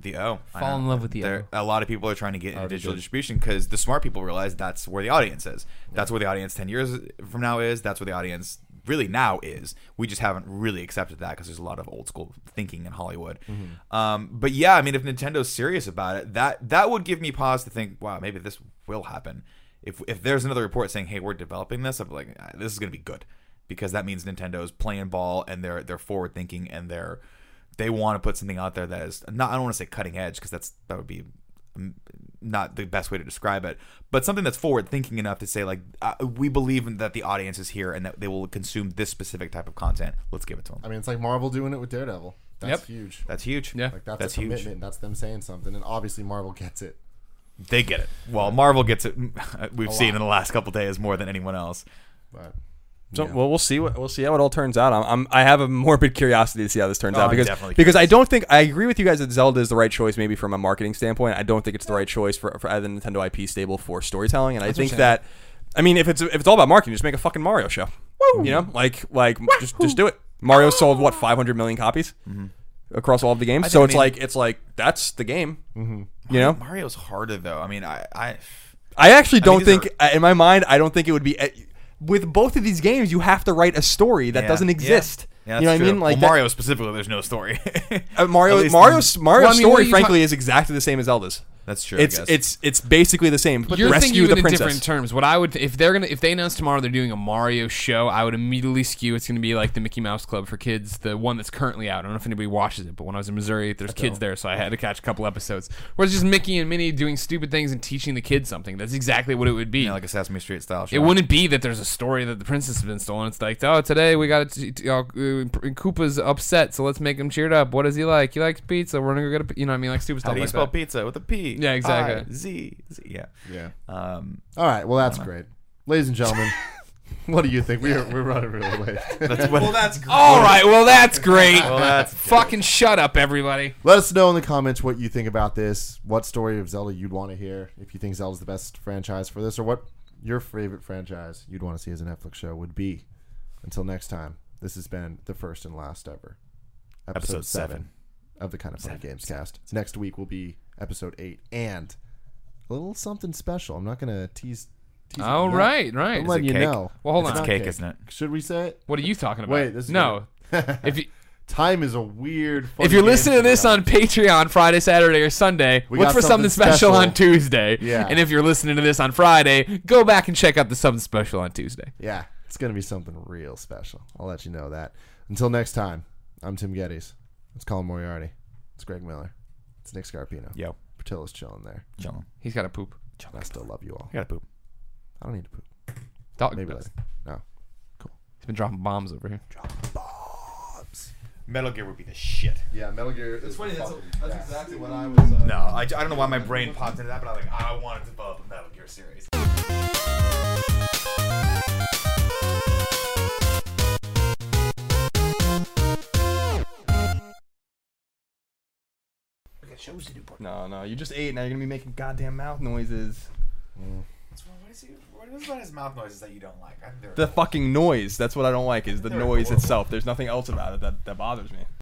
I Fall know. in love with the There- O. A lot of people are trying to get into digital distribution because the smart people realize that's where the audience is. That's where the audience 10 years from now is. That's where the audience really now is. We just haven't really accepted that because there's a lot of old school thinking in Hollywood. But yeah, I mean, if Nintendo's serious about it, that would give me pause to think, wow, maybe this will happen. If there's another report saying, hey, we're developing this, I'm like, this is going to be good, because that means Nintendo's playing ball and they're forward thinking and they want to put something out there that is not, I don't want to say cutting edge, because that would be not the best way to describe it, but something that's forward thinking enough to say, like, we believe that the audience is here and that they will consume this specific type of content. Let's give it to them. I mean, it's like Marvel doing it with Daredevil. That's Yep. huge. That's huge. Yeah. Like that's That's a huge. commitment. That's them saying something, and obviously Marvel gets it. They get it. Well, Marvel gets it. We've A seen lot. in the last couple days more than anyone else. But So yeah. well, we'll see how it all turns out. I have a morbid curiosity to see how this turns out, I'm because definitely I curious. don't think I agree with you guys that Zelda is the right choice, maybe from a marketing standpoint. I don't think it's the right choice for either Nintendo IP stable for storytelling, and I think that, I mean, if it's all about marketing, just make a fucking Mario show. Woo! You know, like just do it. Mario sold what 500 million copies across all of the games, so I mean- it's like that's the game. You know, Mario's harder though. I mean, I I don't these think in my mind, I don't think it would be. With both of these games, you have to write a story that Yeah. doesn't exist. Yeah, You know what I that's mean? true. Like well, that- Mario specifically, there's no story. Mario, At least Mario's Well, I mean, what story, you frankly, is exactly the same as Zelda's. That's true. It's I guess. it's basically the same. You're Rescue thinking the of it in princess. different terms. What I would, if they announce tomorrow they're doing a Mario show, I would immediately skew. It's going to be like the Mickey Mouse Club for kids, the one that's currently out. I don't know if anybody watches it, but when I was in Missouri, there's kids there, so I had to catch a couple episodes. Where it's just Mickey and Minnie doing stupid things and teaching the kids something. That's exactly what it would be. Yeah, like a Sesame Street style show. It wouldn't be that there's a story that the princess has been stolen. It's like, oh, today we got Koopa's upset, so let's make him cheered up. What does he like? He likes pizza. We're gonna go get a, you know what I mean, like stupid How stuff do you like spell that. pizza with a P? Yeah, exactly. Z. Yeah. yeah. Um, All right. Well, that's great, ladies and gentlemen. What do you think? We're running really late. that's what. All right, well that's great. Well, that's Fucking shut up, everybody. Let us know in the comments what you think about this. What story of Zelda you'd want to hear? If you think Zelda's the best franchise for this, or what your favorite franchise you'd want to see as a Netflix show would be. Until next time, this has been the first and last ever Episode 7 of the Kind of Funny Games cast. Next week will be episode 8 and a little something special. I'm not gonna tease Oh, it yet. right. I'm Is letting it you cake? know. Well, hold It's on. cake, isn't it? Should we say it? What are you talking about? Wait, this is no. If you Time is a weird. if funny you're game listening to this on sometimes. Patreon Friday, Saturday, or Sunday, We look got for something something special special. on Tuesday. Yeah. And if you're listening to this on Friday, go back and check out the something special on Tuesday. Yeah. It's going to be something real special. I'll let you know that. Until next time, I'm Tim Geddes. It's Colin Moriarty. It's Greg Miller. It's Nick Scarpino. Yo, Portillo's chilling there. chilling. He's got to poop. And I still love you all. I gotta poop. I don't need to poop. Dog Maybe does. later. No. He's been dropping bombs over here. Metal Gear would be the shit. Yeah, Metal Gear. It's funny. That's exactly what I was. No, I don't know why my brain popped into that, but I was like, I want to develop a Metal Gear series. We got shows to do. No. You just ate. Now you're gonna be making goddamn mouth noises. What is about his mouth noises that you don't like? The fucking noise. That's what I don't like. Is the noise itself. There's nothing else about it that bothers me.